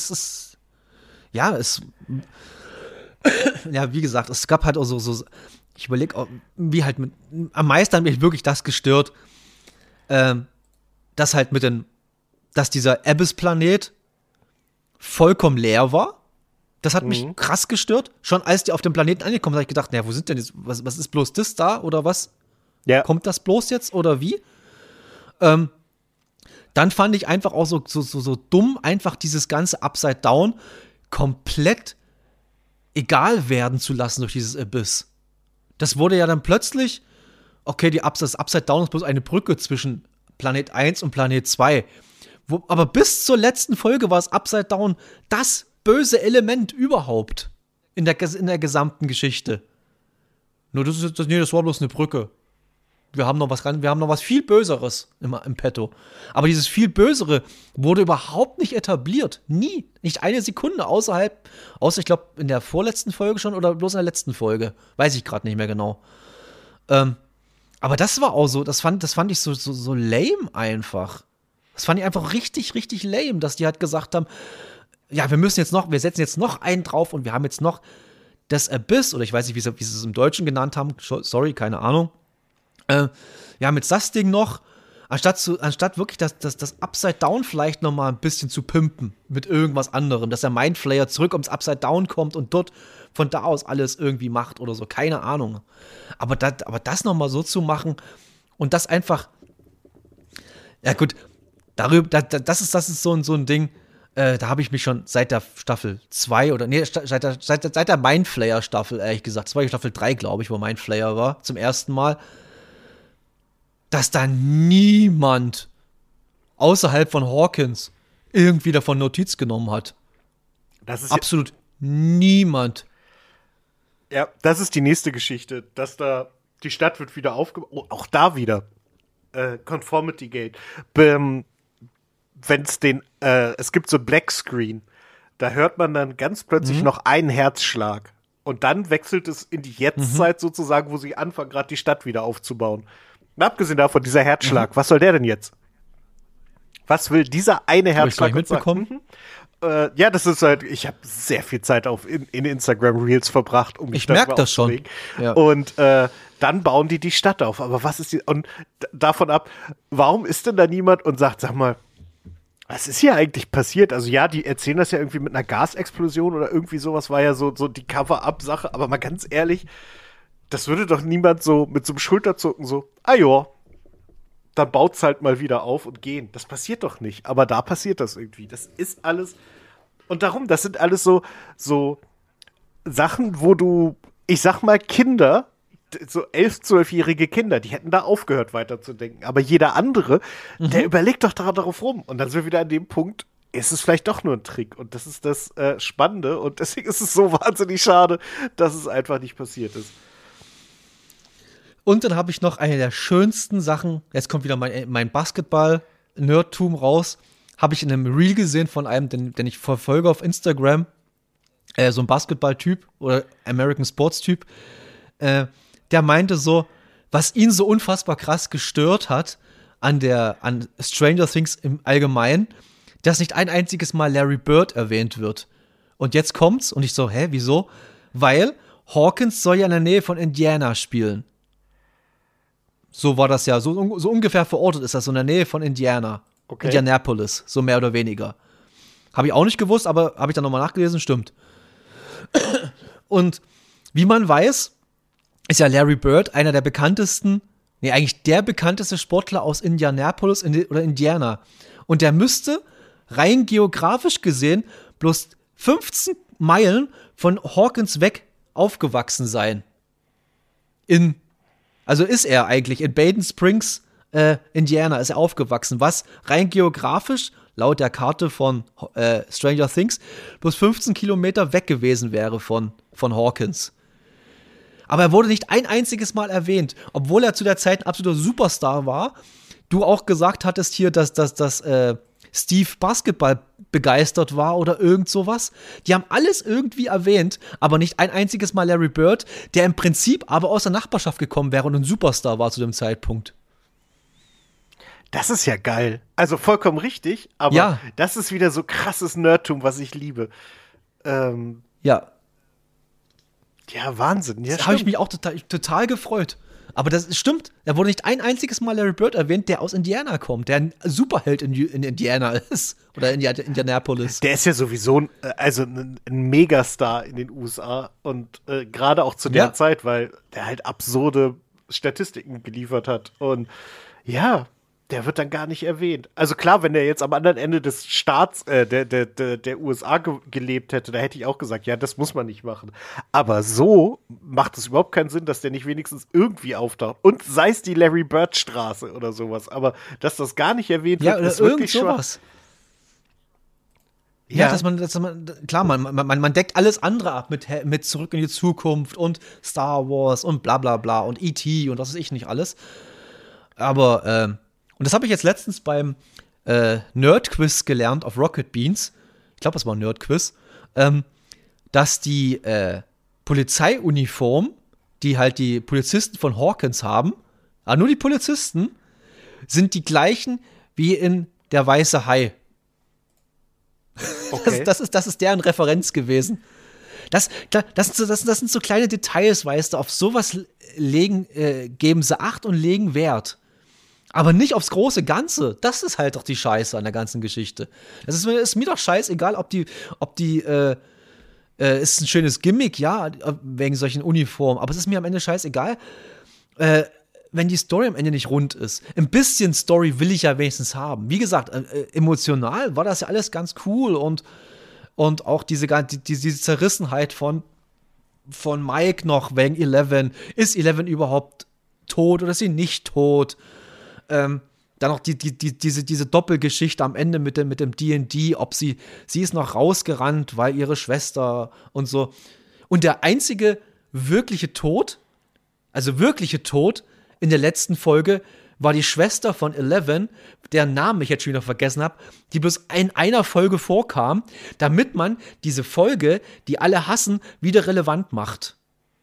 ja, wie gesagt, es gab halt auch so ich überlege, wie halt am meisten hat mich wirklich das gestört, dass halt dass dieser Abyss-Planet vollkommen leer war. Das hat mich krass gestört. Schon als die auf dem Planeten angekommen sind, habe ich gedacht, naja, wo sind denn jetzt, was ist bloß das da oder was? Ja. Kommt das bloß jetzt oder wie? Dann fand ich einfach auch so dumm, einfach dieses ganze Upside Down komplett egal werden zu lassen durch dieses Abyss. Das wurde ja dann plötzlich, okay, das Upside Down ist bloß eine Brücke zwischen Planet 1 und Planet 2. Aber bis zur letzten Folge war es Upside Down das böse Element überhaupt in der gesamten Geschichte. Nur das war bloß eine Brücke. Wir haben noch was viel Böseres im Petto. Aber dieses viel Bösere wurde überhaupt nicht etabliert. Nie. Nicht eine Sekunde außer ich glaube, in der vorletzten Folge schon oder bloß in der letzten Folge. Weiß ich gerade nicht mehr genau. Aber das war auch so, das fand ich so lame einfach. Das fand ich einfach richtig, richtig lame, dass die halt gesagt haben, ja, wir setzen jetzt noch einen drauf und wir haben jetzt noch das Abyss, oder ich weiß nicht, wie sie es im Deutschen genannt haben, sorry, keine Ahnung. Ja, mit das Ding noch, anstatt wirklich das Upside Down vielleicht noch mal ein bisschen zu pimpen mit irgendwas anderem, dass der Mindflayer zurück ums Upside Down kommt und dort von da aus alles irgendwie macht oder so, keine Ahnung. Aber das noch mal so zu machen und das einfach, ja gut, das ist so ein Ding, da habe ich mich schon seit der Staffel 2 seit der Mindflayer-Staffel, ehrlich gesagt, Staffel 3, glaube ich, wo Mindflayer war, zum ersten Mal, dass da niemand außerhalb von Hawkins irgendwie davon Notiz genommen hat. Das ist absolut niemand. Ja, das ist die nächste Geschichte, dass da die Stadt wird wieder aufgebaut, auch da wieder Conformity Gate. Es gibt so Black Screen, da hört man dann ganz plötzlich noch einen Herzschlag und dann wechselt es in die Jetztzeit sozusagen, wo sie anfangen, gerade die Stadt wieder aufzubauen. Und abgesehen davon, dieser Herzschlag, was soll der denn jetzt? Was will dieser eine Herzschlag mitbekommen? Ja, das ist halt, ich habe sehr viel Zeit in Instagram Reels verbracht, um mich ich merke das schon. Ja. Und dann bauen die Stadt auf. Aber was ist und davon ab, warum ist denn da niemand und sagt, sag mal, Was ist hier eigentlich passiert? Also ja, die erzählen das ja irgendwie mit einer Gasexplosion oder irgendwie sowas war ja so die Cover-up-Sache. Aber mal ganz ehrlich, das würde doch niemand so mit so einem Schulterzucken so, ah ja, dann baut's halt mal wieder auf und gehen. Das passiert doch nicht. Aber da passiert das irgendwie. Das ist alles. Und darum, das sind alles so Sachen, wo du, ich sag mal, Kinder, so 11-, 12-jährige Kinder, die hätten da aufgehört weiterzudenken. Aber jeder andere, der überlegt doch darauf rum. Und dann sind wir wieder an dem Punkt, ist es vielleicht doch nur ein Trick. Und das ist das Spannende. Und deswegen ist es so wahnsinnig schade, dass es einfach nicht passiert ist. Und dann habe ich noch eine der schönsten Sachen, jetzt kommt wieder mein Basketball-Nerdtum raus, habe ich in einem Reel gesehen von einem, den ich verfolge auf Instagram, so ein Basketball-Typ oder American Sports-Typ, der meinte so, was ihn so unfassbar krass gestört hat an Stranger Things im Allgemeinen, dass nicht ein einziges Mal Larry Bird erwähnt wird. Und jetzt kommt's und ich so, hä, wieso? Weil Hawkins soll ja in der Nähe von Indiana spielen. So war das ja, so ungefähr verortet ist das, so in der Nähe von Indiana. Okay. Indianapolis, so mehr oder weniger. Habe ich auch nicht gewusst, aber habe ich dann nochmal nachgelesen, stimmt. Und wie man weiß, ist ja Larry Bird einer der bekanntesten, eigentlich der bekannteste Sportler aus Indianapolis oder Indiana. Und der müsste rein geografisch gesehen bloß 15 Meilen von Hawkins weg aufgewachsen sein. Also ist er eigentlich in Baden Springs, Indiana, ist er aufgewachsen, was rein geografisch, laut der Karte von Stranger Things, bloß 15 Kilometer weg gewesen wäre von Hawkins. Aber er wurde nicht ein einziges Mal erwähnt, obwohl er zu der Zeit ein absoluter Superstar war. Du auch gesagt hattest hier, dass Steve Basketball begeistert war oder irgend sowas. Die haben alles irgendwie erwähnt, aber nicht ein einziges Mal Larry Bird, der im Prinzip aber aus der Nachbarschaft gekommen wäre und ein Superstar war zu dem Zeitpunkt. Das ist ja geil. Also vollkommen richtig, aber ja. Das ist wieder so krasses Nerdtum, was ich liebe. Ja. Ja, Wahnsinn. Ja, da habe ich mich auch total gefreut. Aber das stimmt. Da wurde nicht ein einziges Mal Larry Bird erwähnt, der aus Indiana kommt, der ein Superheld in Indiana ist. Oder in Indianapolis. Der ist ja sowieso ein Megastar in den USA. Und gerade auch zu der Zeit, weil der halt absurde Statistiken geliefert hat. Und ja, der wird dann gar nicht erwähnt. Also klar, wenn der jetzt am anderen Ende des Staats der USA gelebt hätte, da hätte ich auch gesagt, ja, das muss man nicht machen. Aber so macht es überhaupt keinen Sinn, dass der nicht wenigstens irgendwie auftaucht. Und sei es die Larry Bird Straße oder sowas. Aber dass das gar nicht erwähnt wird, ist wirklich sowas. Ja, dass man klar, man deckt alles andere ab mit Zurück in die Zukunft und Star Wars und bla bla bla und E.T. und was weiß ich nicht alles. Aber und das habe ich jetzt letztens beim Nerd-Quiz gelernt auf Rocket Beans. Ich glaube, das war ein Nerd-Quiz. Dass die Polizeiuniform, die halt die Polizisten von Hawkins haben, aber nur die Polizisten, sind die gleichen wie in Der Weiße Hai. Okay. Das ist deren Referenz gewesen. Das sind so kleine Details, weißt du, auf sowas geben sie Acht und legen Wert. Aber nicht aufs große Ganze. Das ist halt doch die Scheiße an der ganzen Geschichte. Das ist mir doch scheißegal, ob die ist ein schönes Gimmick, ja, wegen solchen Uniformen. Aber es ist mir am Ende scheißegal, wenn die Story am Ende nicht rund ist. Ein bisschen Story will ich ja wenigstens haben. Wie gesagt, emotional war das ja alles ganz cool und auch diese Zerrissenheit von Mike noch wegen Eleven. Ist Eleven überhaupt tot oder ist sie nicht tot? Dann noch diese Doppelgeschichte am Ende mit dem D&D, ob sie ist noch rausgerannt, weil ihre Schwester und so. Und der einzige wirkliche Tod in der letzten Folge war die Schwester von Eleven, deren Namen ich jetzt schon wieder vergessen habe, die bloß in einer Folge vorkam, damit man diese Folge, die alle hassen, wieder relevant macht.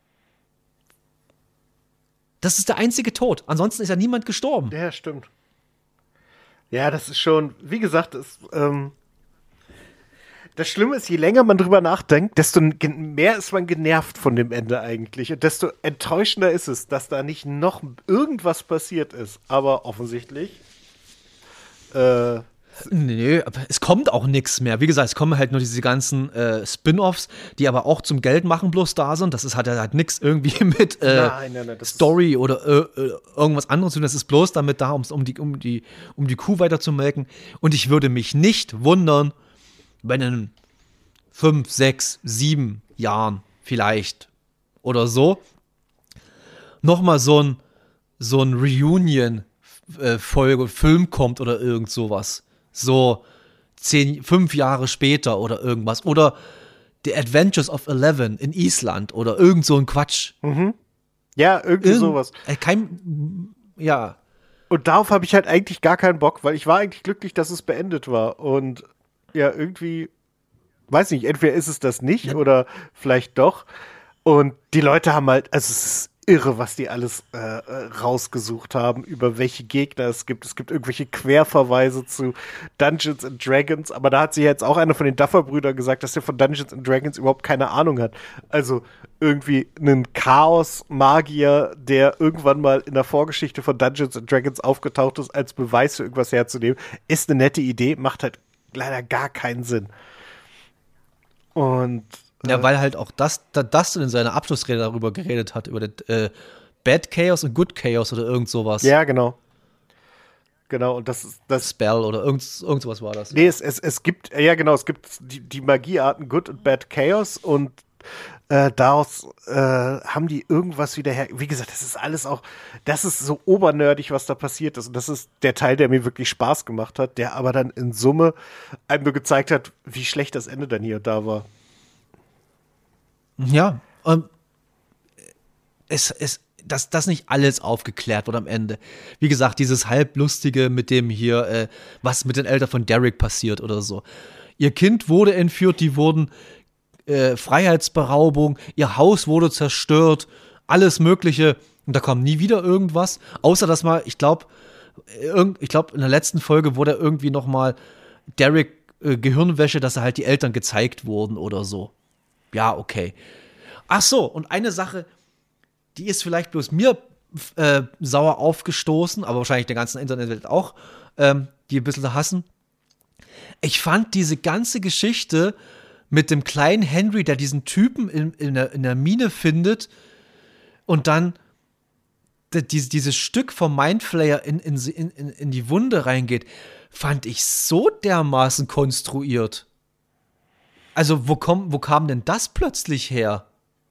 Das ist der einzige Tod. Ansonsten ist ja niemand gestorben. Ja, stimmt. Ja, das ist schon, wie gesagt, das Schlimme ist, je länger man drüber nachdenkt, desto mehr ist man genervt von dem Ende eigentlich. Und desto enttäuschender ist es, dass da nicht noch irgendwas passiert ist. Aber offensichtlich Nee, aber es kommt auch nichts mehr. Wie gesagt, es kommen halt nur diese ganzen Spin-Offs, die aber auch zum Geld machen bloß da sind. Das hat halt nichts irgendwie mit Nein, Story oder irgendwas anderes zu tun. Das ist bloß damit da, um die Kuh weiterzumelken. Und ich würde mich nicht wundern, wenn in 5, 6, 7 Jahren vielleicht oder so nochmal so ein Reunion-Folge, Film kommt oder irgend sowas. So 5 Jahre später oder irgendwas. Oder The Adventures of Eleven in Island oder irgend so ein Quatsch. Mhm. Ja, irgendwie sowas. Ja. Und darauf habe ich halt eigentlich gar keinen Bock, weil ich war eigentlich glücklich, dass es beendet war. Und ja, irgendwie, weiß nicht, entweder ist es das nicht oder vielleicht doch. Und die Leute haben halt, also es ist irre, was die alles rausgesucht haben, über welche Gegner es gibt. Es gibt irgendwelche Querverweise zu Dungeons and Dragons, aber da hat sich jetzt auch einer von den Duffer-Brüdern gesagt, dass der von Dungeons and Dragons überhaupt keine Ahnung hat. Also irgendwie einen Chaos-Magier, der irgendwann mal in der Vorgeschichte von Dungeons and Dragons aufgetaucht ist, als Beweis für irgendwas herzunehmen, ist eine nette Idee, macht halt leider gar keinen Sinn. Und ja, weil halt auch Dustin in seiner Abschlussrede darüber geredet hat, über das Bad Chaos und Good Chaos oder irgend sowas. Ja, genau. Genau, und das Spell oder irgend sowas war das. Nee, es gibt, ja genau, es gibt die Magiearten Good und Bad Chaos und daraus haben die irgendwas wieder her. Wie gesagt, das ist alles auch, das ist so obernerdig, was da passiert ist. Und das ist der Teil, der mir wirklich Spaß gemacht hat, der aber dann in Summe einem nur gezeigt hat, wie schlecht das Ende dann hier und da war. Ja, dass nicht alles aufgeklärt wird am Ende. Wie gesagt, dieses halblustige mit dem hier, was mit den Eltern von Derek passiert oder so. Ihr Kind wurde entführt, die wurden Freiheitsberaubung, ihr Haus wurde zerstört, alles Mögliche. Und da kommt nie wieder irgendwas. Außer, dass mal, ich glaube, in der letzten Folge wurde irgendwie noch mal Derek Gehirnwäsche, dass halt die Eltern gezeigt wurden oder so. Ja, okay. Ach so, und eine Sache, die ist vielleicht bloß mir sauer aufgestoßen, aber wahrscheinlich der ganzen Internetwelt auch, die ein bisschen hassen. Ich fand diese ganze Geschichte mit dem kleinen Henry, der diesen Typen in der Mine findet und dann dieses Stück vom Mindflayer in die Wunde reingeht, fand ich so dermaßen konstruiert. Also, wo kam denn das plötzlich her?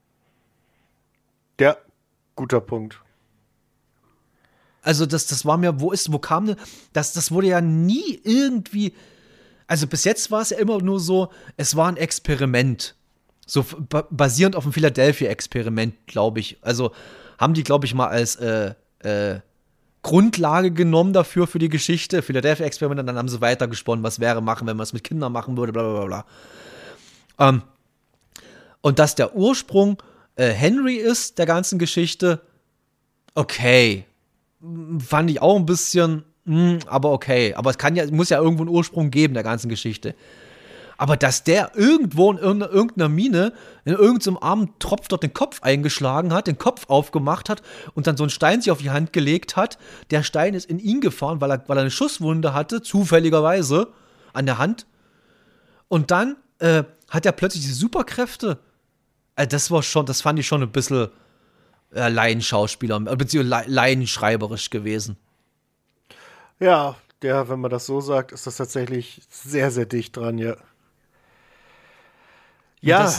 Ja, guter Punkt. Also, das war mir, wo kam denn, das wurde ja nie irgendwie, also bis jetzt war es ja immer nur so, es war ein Experiment. So basierend auf dem Philadelphia-Experiment, glaube ich. Also haben die, glaube ich, mal als Grundlage genommen dafür für die Geschichte, Philadelphia-Experiment, und dann haben sie weitergesponnen, was wäre machen, wenn man es mit Kindern machen würde, bla bla bla bla. Und dass der Ursprung Henry ist, der ganzen Geschichte, okay. Fand ich auch ein bisschen, aber okay. Aber es muss ja irgendwo einen Ursprung geben, der ganzen Geschichte. Aber dass der irgendwo in irgendeiner Mine, in irgendeinem armen Tropf dort den Kopf eingeschlagen hat, den Kopf aufgemacht hat und dann so einen Stein sich auf die Hand gelegt hat, der Stein ist in ihn gefahren, weil er eine Schusswunde hatte, zufälligerweise, an der Hand. Und dann hat er plötzlich diese Superkräfte. Das fand ich schon ein bisschen Laienschauspieler, beziehungsweise laienschreiberisch gewesen. Ja, wenn man das so sagt, ist das tatsächlich sehr, sehr dicht dran, ja. Ja.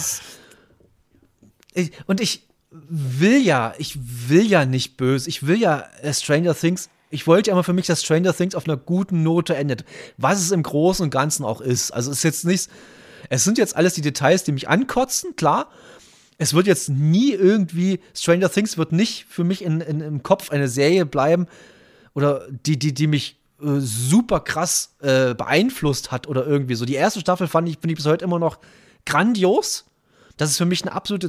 Ich will ja nicht böse. Ich will ja Stranger Things. Ich wollte ja immer für mich, dass Stranger Things auf einer guten Note endet. Was es im Großen und Ganzen auch ist. Also es ist jetzt nichts. Es sind jetzt alles die Details, die mich ankotzen, klar. Es wird jetzt nie irgendwie, Stranger Things wird nicht für mich im Kopf eine Serie bleiben oder die mich super krass beeinflusst hat oder irgendwie so. Die erste Staffel finde ich bis heute immer noch grandios. Das ist für mich eine absolute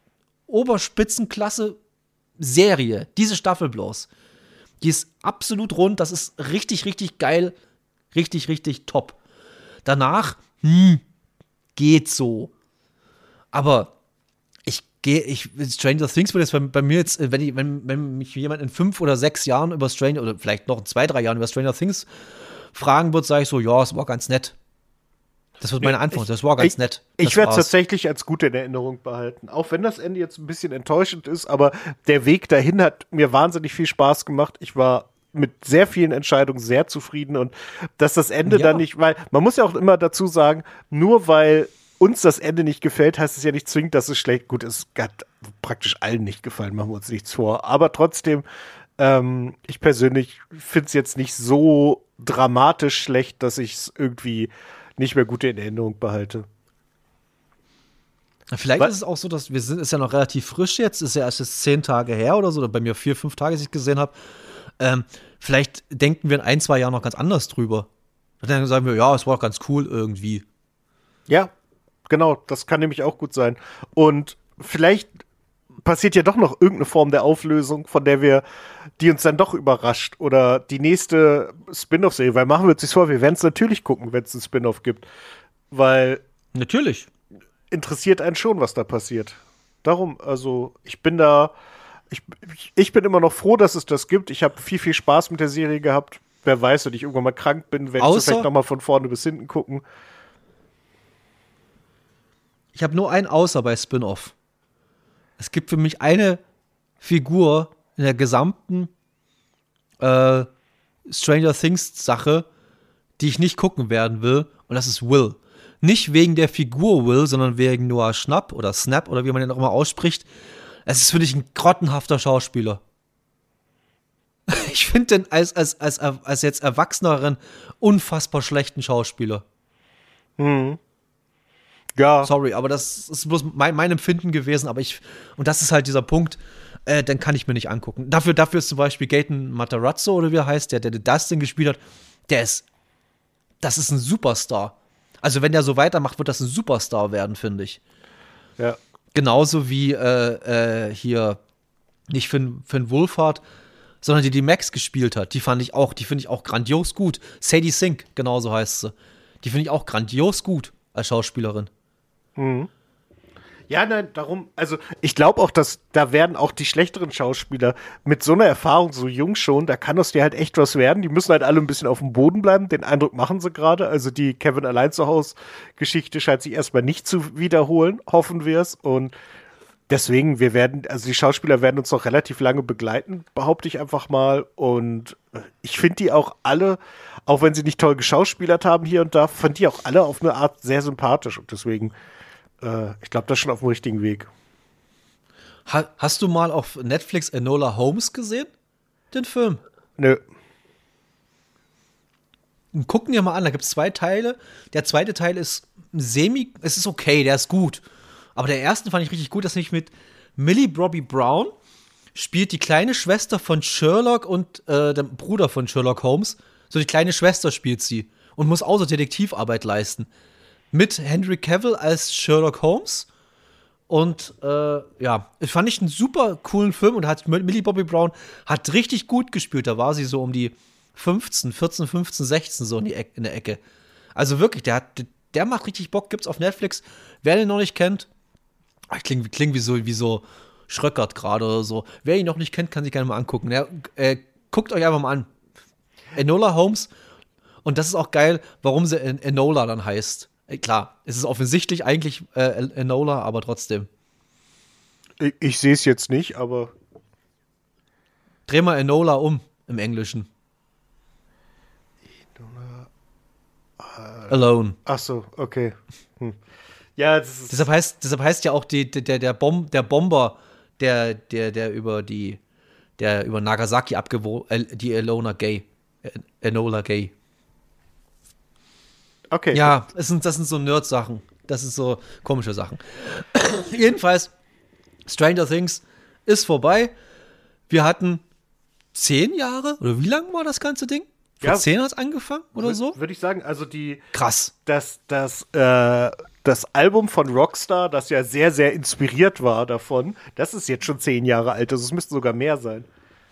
Oberspitzenklasse-Serie. Diese Staffel bloß. Die ist absolut rund, das ist richtig, richtig geil. Richtig, richtig top. Danach, geht so. Aber Stranger Things wird jetzt bei mir jetzt, wenn mich jemand in 5 oder 6 Jahren über Stranger, oder vielleicht noch in 2, 3 Jahren über Stranger Things fragen wird, sage ich so, ja, es war ganz nett. Das wird meine Antwort, das war ganz nett. Ich werde es tatsächlich als gut in Erinnerung behalten. Auch wenn das Ende jetzt ein bisschen enttäuschend ist, aber der Weg dahin hat mir wahnsinnig viel Spaß gemacht. Ich war mit sehr vielen Entscheidungen sehr zufrieden und dass das Ende dann nicht, weil man muss ja auch immer dazu sagen, nur weil uns das Ende nicht gefällt, heißt es ja nicht zwingend, dass es schlecht. Gut, es hat praktisch allen nicht gefallen, machen wir uns nichts vor. Aber trotzdem, ich persönlich finde es jetzt nicht so dramatisch schlecht, dass ich es irgendwie nicht mehr gut in Erinnerung behalte. Vielleicht ist es auch so, dass ist ja noch relativ frisch jetzt, ist ja erst jetzt 10 Tage her oder so, oder bei mir 4, 5 Tage, als ich gesehen habe. Vielleicht denken wir in 1, 2 Jahren noch ganz anders drüber. Dann sagen wir, ja, es war ganz cool irgendwie. Ja, genau, das kann nämlich auch gut sein. Und vielleicht passiert ja doch noch irgendeine Form der Auflösung, die uns dann doch überrascht. Oder die nächste Spin-off-Serie, weil machen wir uns nicht vor, wir werden es natürlich gucken, wenn es einen Spin-off gibt. Weil natürlich interessiert einen schon, was da passiert. Darum, also ich bin immer noch froh, dass es das gibt. Ich habe viel, viel Spaß mit der Serie gehabt. Wer weiß, wenn ich irgendwann mal krank bin, werde ich vielleicht noch mal von vorne bis hinten gucken. Ich habe nur ein Außer bei Spin-off. Es gibt für mich eine Figur in der gesamten Stranger Things-Sache, die ich nicht gucken werden will, und das ist Will. Nicht wegen der Figur Will, sondern wegen Noah Schnapp oder Snap oder wie man den auch immer ausspricht. Es ist für dich ein grottenhafter Schauspieler. Ich finde den als jetzt Erwachseneren unfassbar schlechten Schauspieler. Ja. Sorry, aber das ist bloß mein Empfinden gewesen, und das ist halt dieser Punkt, den kann ich mir nicht angucken. Dafür ist zum Beispiel Gaten Matarazzo, oder wie er heißt, der Dustin gespielt hat, das ist ein Superstar. Also wenn der so weitermacht, wird das ein Superstar werden, finde ich. Ja. Genauso wie hier nicht Finn Wolfhard, sondern die Max gespielt hat. Die finde ich auch grandios gut. Sadie Sink, genauso heißt sie. Die finde ich auch grandios gut als Schauspielerin. Ja, nein, darum, also ich glaube auch, dass da werden auch die schlechteren Schauspieler mit so einer Erfahrung, so jung schon, da kann aus dir halt echt was werden. Die müssen halt alle ein bisschen auf dem Boden bleiben. Den Eindruck machen sie gerade. Also die Kevin allein zu Haus Geschichte scheint sich erstmal nicht zu wiederholen, hoffen wir es. Und deswegen, die Schauspieler werden uns noch relativ lange begleiten, behaupte ich einfach mal. Und ich finde die auch alle, auch wenn sie nicht toll geschauspielert haben hier und da, fand die auch alle auf eine Art sehr sympathisch. Und deswegen, ich glaube, das ist schon auf dem richtigen Weg. Hast du mal auf Netflix Enola Holmes gesehen? Den Film? Nö. Gucken wir mal an, da gibt es 2 Teile. Der zweite Teil ist es ist okay, der ist gut. Aber der erste fand ich richtig gut, dass nämlich mit Millie Bobby Brown spielt die kleine Schwester von Sherlock und dem Bruder von Sherlock Holmes. So die kleine Schwester spielt sie und muss auch so Detektivarbeit leisten. Mit Henry Cavill als Sherlock Holmes. Und fand ich einen super coolen Film und Millie Bobby Brown hat richtig gut gespielt. Da war sie so um die 14, 15, 16 so in der Ecke. Also wirklich, der macht richtig Bock, gibt's auf Netflix. Wer den noch nicht kennt, klingt wie so Schröckert gerade oder so. Wer ihn noch nicht kennt, kann sich gerne mal angucken. Guckt euch einfach mal an. Enola Holmes. Und das ist auch geil, warum sie Enola dann heißt. Klar, es ist offensichtlich eigentlich Enola, aber trotzdem. Ich sehe es jetzt nicht, aber Dreh mal Enola um im Englischen. Alone. Ach so, okay. Ja, deshalb heißt ja auch der Bomber, der über Nagasaki die Enola Gay. Okay. Ja, das sind so Nerd-Sachen. Das sind so komische Sachen. Jedenfalls, Stranger Things ist vorbei. Wir hatten 10 Jahre, oder wie lang war das ganze Ding? Vor 10 hat es angefangen oder so? Würde ich sagen, also krass. Das Album von Rockstar, das ja sehr, sehr inspiriert war davon, das ist jetzt schon 10 Jahre alt, also es müssten sogar mehr sein.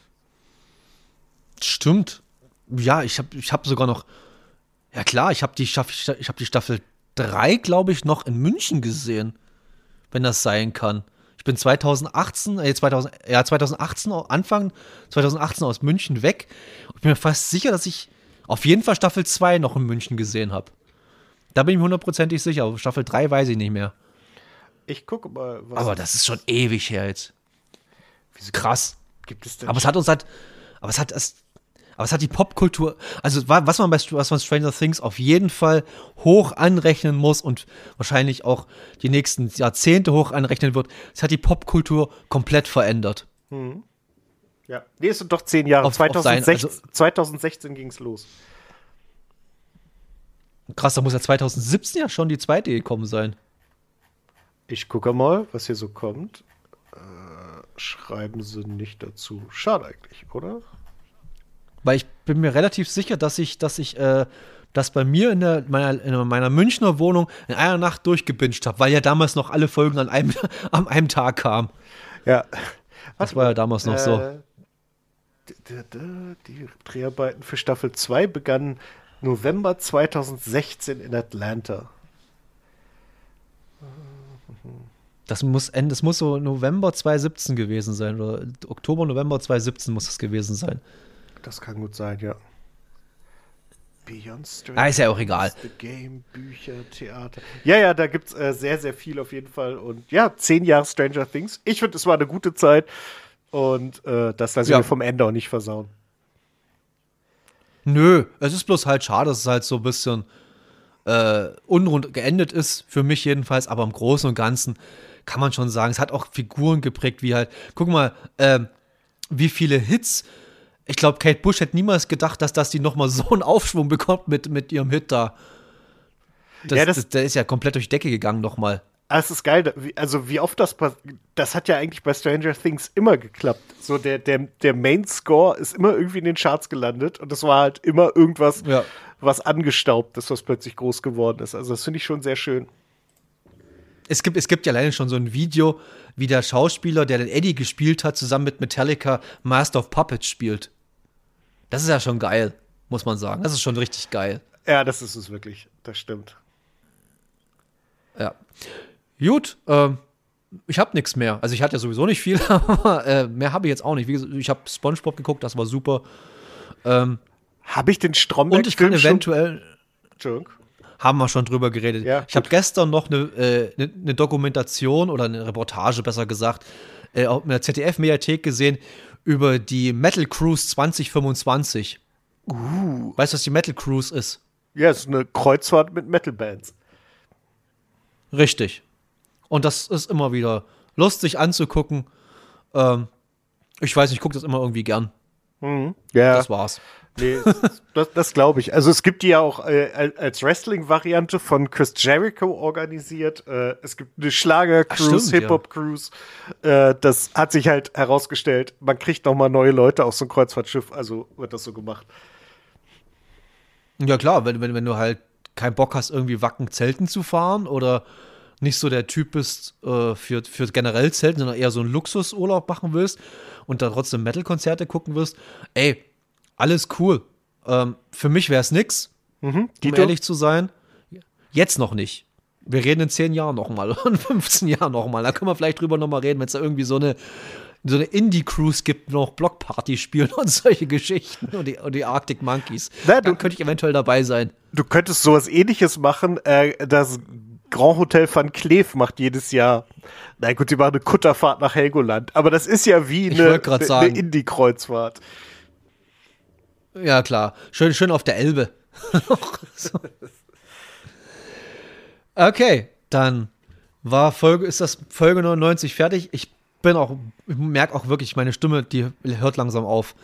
Stimmt. Ja, ich hab sogar noch, ja klar, ich habe die Staffel 3, glaube ich, noch in München gesehen, wenn das sein kann. Ich bin 2018 Anfang 2018 aus München weg. Ich bin mir fast sicher, dass ich auf jeden Fall Staffel 2 noch in München gesehen habe. Da bin ich mir hundertprozentig sicher. Aber Staffel 3 weiß ich nicht mehr. Ich gucke mal, was. Aber das ist schon ewig her jetzt. Krass. Gibt es denn? Aber es hat die Popkultur, also was man Stranger Things auf jeden Fall hoch anrechnen muss und wahrscheinlich auch die nächsten Jahrzehnte hoch anrechnen wird, es hat die Popkultur komplett verändert. Ja, nee, es sind doch 10 Jahre. 2016 ging es los. Krass, da muss ja 2017 ja schon die zweite gekommen sein. Ich gucke mal, was hier so kommt. Schreiben sie nicht dazu. Schade eigentlich, oder? Weil ich bin mir relativ sicher, dass das bei mir in meiner Münchner Wohnung in einer Nacht durchgebinged habe, weil ja damals noch alle Folgen an einem Tag kamen. Ja. Das war ja damals noch so. Die Dreharbeiten für Staffel 2 begannen November 2016 in Atlanta. Das muss so November 2017 gewesen sein. Oder Oktober, November 2017 muss das gewesen sein. Das kann gut sein, ja. Beyond Stranger ist ja auch egal. The Game, Bücher, Theater. Ja, da gibt es sehr, sehr viel auf jeden Fall. Und ja, 10 Jahre Stranger Things. Ich finde, es war eine gute Zeit. Und das lasse ich mir vom Ende auch nicht versauen. Nö, es ist bloß halt schade, dass es halt so ein bisschen unrund geendet ist, für mich jedenfalls. Aber im Großen und Ganzen kann man schon sagen, es hat auch Figuren geprägt, wie halt, guck mal, wie viele Hits. Ich glaube, Kate Bush hätte niemals gedacht, dass die nochmal so einen Aufschwung bekommt mit ihrem Hit da. Der ist ja komplett durch die Decke gegangen nochmal. Es ist geil, also wie oft das hat ja eigentlich bei Stranger Things immer geklappt. So der Main-Score ist immer irgendwie in den Charts gelandet und das war halt immer irgendwas, was angestaubt ist, was plötzlich groß geworden ist. Also das finde ich schon sehr schön. Es gibt ja alleine schon so ein Video, wie der Schauspieler, der den Eddie gespielt hat, zusammen mit Metallica Master of Puppets spielt. Das ist ja schon geil, muss man sagen. Das ist schon richtig geil. Ja, das ist es wirklich. Das stimmt. Ja. Gut, ich habe nichts mehr. Also ich hatte ja sowieso nicht viel, aber mehr habe ich jetzt auch nicht. Wie gesagt, ich habe SpongeBob geguckt, das war super. Habe ich den Stromberg und ich kann eventuell schon haben wir schon drüber geredet. Ja, ich habe gestern noch eine Dokumentation oder eine Reportage, besser gesagt, in der ZDF-Mediathek gesehen über die Metal Cruise 2025. Weißt du, was die Metal Cruise ist? Ja, es ist eine Kreuzfahrt mit Metal-Bands. Richtig. Und das ist immer wieder lustig anzugucken. Ich weiß nicht, ich gucke das immer irgendwie gern. Ja. Das war's. Nee, das glaube ich. Also es gibt die ja auch als Wrestling-Variante von Chris Jericho organisiert. Es gibt eine Schlager-Cruise, Hip-Hop-Cruise. Das hat sich halt herausgestellt, man kriegt noch mal neue Leute auf so ein Kreuzfahrtschiff. Also wird das so gemacht. Ja klar, wenn du halt keinen Bock hast, irgendwie Wacken Zelten zu fahren oder nicht so der Typ bist für generell Zelten, sondern eher so einen Luxusurlaub machen willst und dann trotzdem Metal-Konzerte gucken wirst, ey, alles cool. Für mich wäre es nix, um ehrlich zu sein. Jetzt noch nicht. Wir reden in 10 Jahren noch mal oder in 15 Jahren noch mal. Da können wir vielleicht drüber noch mal reden, wenn es da irgendwie so eine Indie-Cruise gibt, noch Blockparty spielen und solche Geschichten und die Arctic Monkeys. Dann könnte ich eventuell dabei sein. Du könntest sowas Ähnliches machen. Das Grand Hotel van Cleef macht jedes Jahr, na gut, die machen eine Kutterfahrt nach Helgoland. Aber das ist ja wie eine Indie-Kreuzfahrt. Ja, klar. Schön auf der Elbe. Okay, dann ist das Folge 99 fertig. Ich merke auch wirklich, meine Stimme, die hört langsam auf.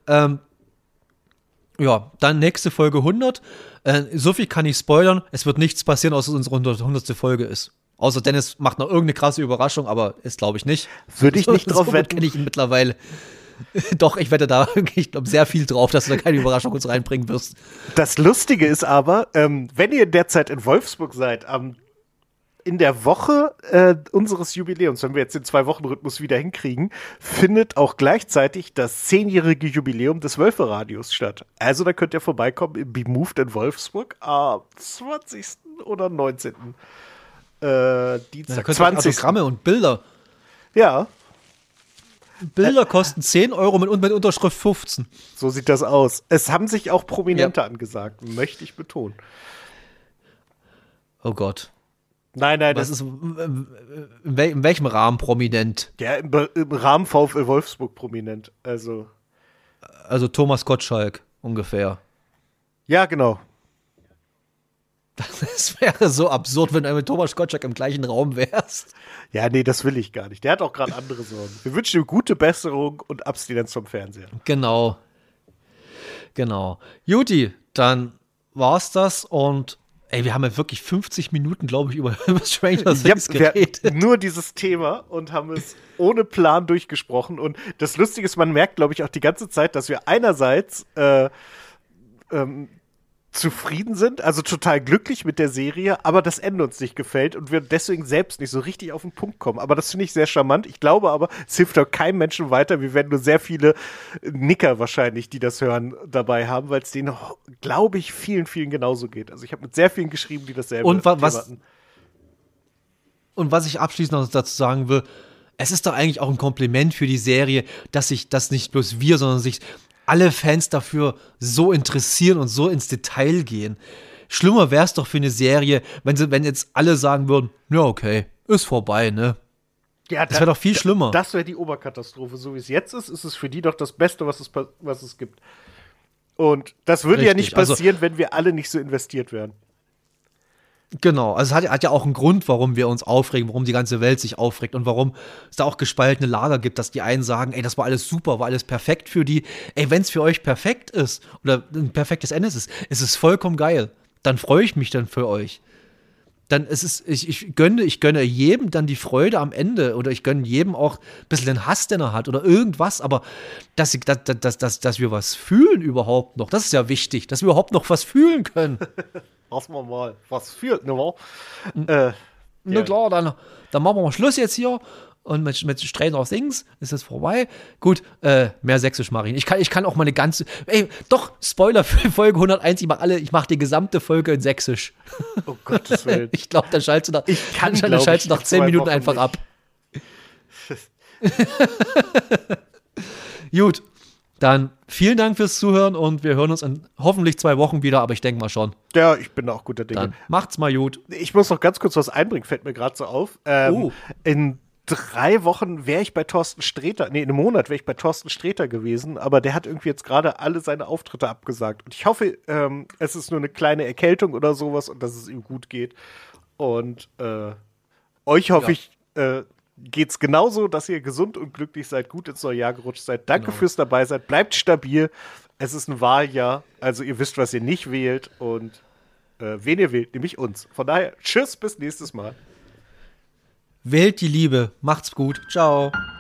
Ja, dann nächste Folge 100. So viel kann ich spoilern. Es wird nichts passieren, außer dass unsere 100. Folge ist. Außer Dennis macht noch irgendeine krasse Überraschung, aber ist, glaube ich, nicht. Würde ich nicht drauf wetten. Kenne ich ihn mittlerweile. Doch, ich wette da, ich glaube, sehr viel drauf, dass du da keine Überraschung uns reinbringen wirst. Das Lustige ist aber, wenn ihr derzeit in Wolfsburg seid, in der Woche unseres Jubiläums, wenn wir jetzt den 2-Wochen-Rhythmus wieder hinkriegen, findet auch gleichzeitig das 10-jährige Jubiläum des Wölfe-Radios statt. Also da könnt ihr vorbeikommen im Be Moved in Wolfsburg am 20. oder 19. Dienstag. Da könnt ihr Autogramme und Bilder. Ja. Bilder kosten 10 Euro mit Unterschrift 15. So sieht das aus. Es haben sich auch Prominente angesagt, möchte ich betonen. Oh Gott. Nein, Was ist, in welchem Rahmen prominent? Ja, im Rahmen VfL Wolfsburg prominent. Also Thomas Gottschalk ungefähr. Ja, genau. Das wäre so absurd, wenn du mit Thomas Gottschalk im gleichen Raum wärst. Ja, nee, das will ich gar nicht. Der hat auch gerade andere Sorgen. Wir wünschen ihm gute Besserung und Abstinenz vom Fernseher. Genau. Juti, dann war's das und wir haben ja wirklich 50 Minuten, glaube ich, über Stranger Things geredet. Wir hatten nur dieses Thema und haben es ohne Plan durchgesprochen. Und das Lustige ist, man merkt, glaube ich, auch die ganze Zeit, dass wir einerseits zufrieden sind, also total glücklich mit der Serie, aber das Ende uns nicht gefällt und wir deswegen selbst nicht so richtig auf den Punkt kommen. Aber das finde ich sehr charmant. Ich glaube aber, es hilft auch keinem Menschen weiter. Wir werden nur sehr viele Nicker wahrscheinlich, die das hören, dabei haben, weil es denen, glaube ich, vielen genauso geht. Also ich habe mit sehr vielen geschrieben, die dasselbe hatten. Und was ich abschließend noch dazu sagen will, es ist doch eigentlich auch ein Kompliment für die Serie, dass sich das nicht bloß wir, sondern sich alle Fans dafür so interessieren und so ins Detail gehen. Schlimmer wäre es doch für eine Serie, wenn jetzt alle sagen würden, ja, okay, ist vorbei, ne? Ja, das wäre doch viel schlimmer. Das wäre die Oberkatastrophe. So wie es jetzt ist es für die doch das Beste, was es gibt. Und das würde ja nicht passieren, wenn wir alle nicht so investiert wären. Genau, also es hat ja auch einen Grund, warum wir uns aufregen, warum die ganze Welt sich aufregt und warum es da auch gespaltene Lager gibt, dass die einen sagen, ey, das war alles super, war alles perfekt für die. Ey, wenn es für euch perfekt ist oder ein perfektes Ende ist es vollkommen geil. Dann freue ich mich dann für euch. Dann ich gönne jedem dann die Freude am Ende oder ich gönne jedem auch ein bisschen den Hass, den er hat oder irgendwas, aber dass wir was fühlen überhaupt noch, das ist ja wichtig, dass wir überhaupt noch was fühlen können. Lass mal was fühlt, ne? Na klar, dann machen wir mal Schluss jetzt hier und mit Stranger Things ist es vorbei. Gut, mehr Sächsisch mache ich nicht. Ich kann auch mal eine ganze, Spoiler für Folge 101, ich mache die gesamte Folge in Sächsisch. Oh Gottes Willen. Ich glaube, dann schaltest du nach 10 Minuten einfach ab. Gut, dann vielen Dank fürs Zuhören und wir hören uns in hoffentlich 2 Wochen wieder, aber ich denke mal schon. Ja, ich bin auch guter Dinge. Dann macht's mal gut. Ich muss noch ganz kurz was einbringen, fällt mir gerade so auf. In 3 Wochen wäre ich bei Thorsten Sträter, in einem Monat wäre ich bei Thorsten Sträter gewesen, aber der hat irgendwie jetzt gerade alle seine Auftritte abgesagt. Und ich hoffe, es ist nur eine kleine Erkältung oder sowas und dass es ihm gut geht. Und euch hoffe ich, geht's genauso, dass ihr gesund und glücklich seid, gut ins neue Jahr gerutscht seid. Danke fürs dabei sein, bleibt stabil. Es ist ein Wahljahr, also ihr wisst, was ihr nicht wählt und wen ihr wählt, nämlich uns. Von daher, tschüss, bis nächstes Mal. Wählt die Liebe, macht's gut, ciao.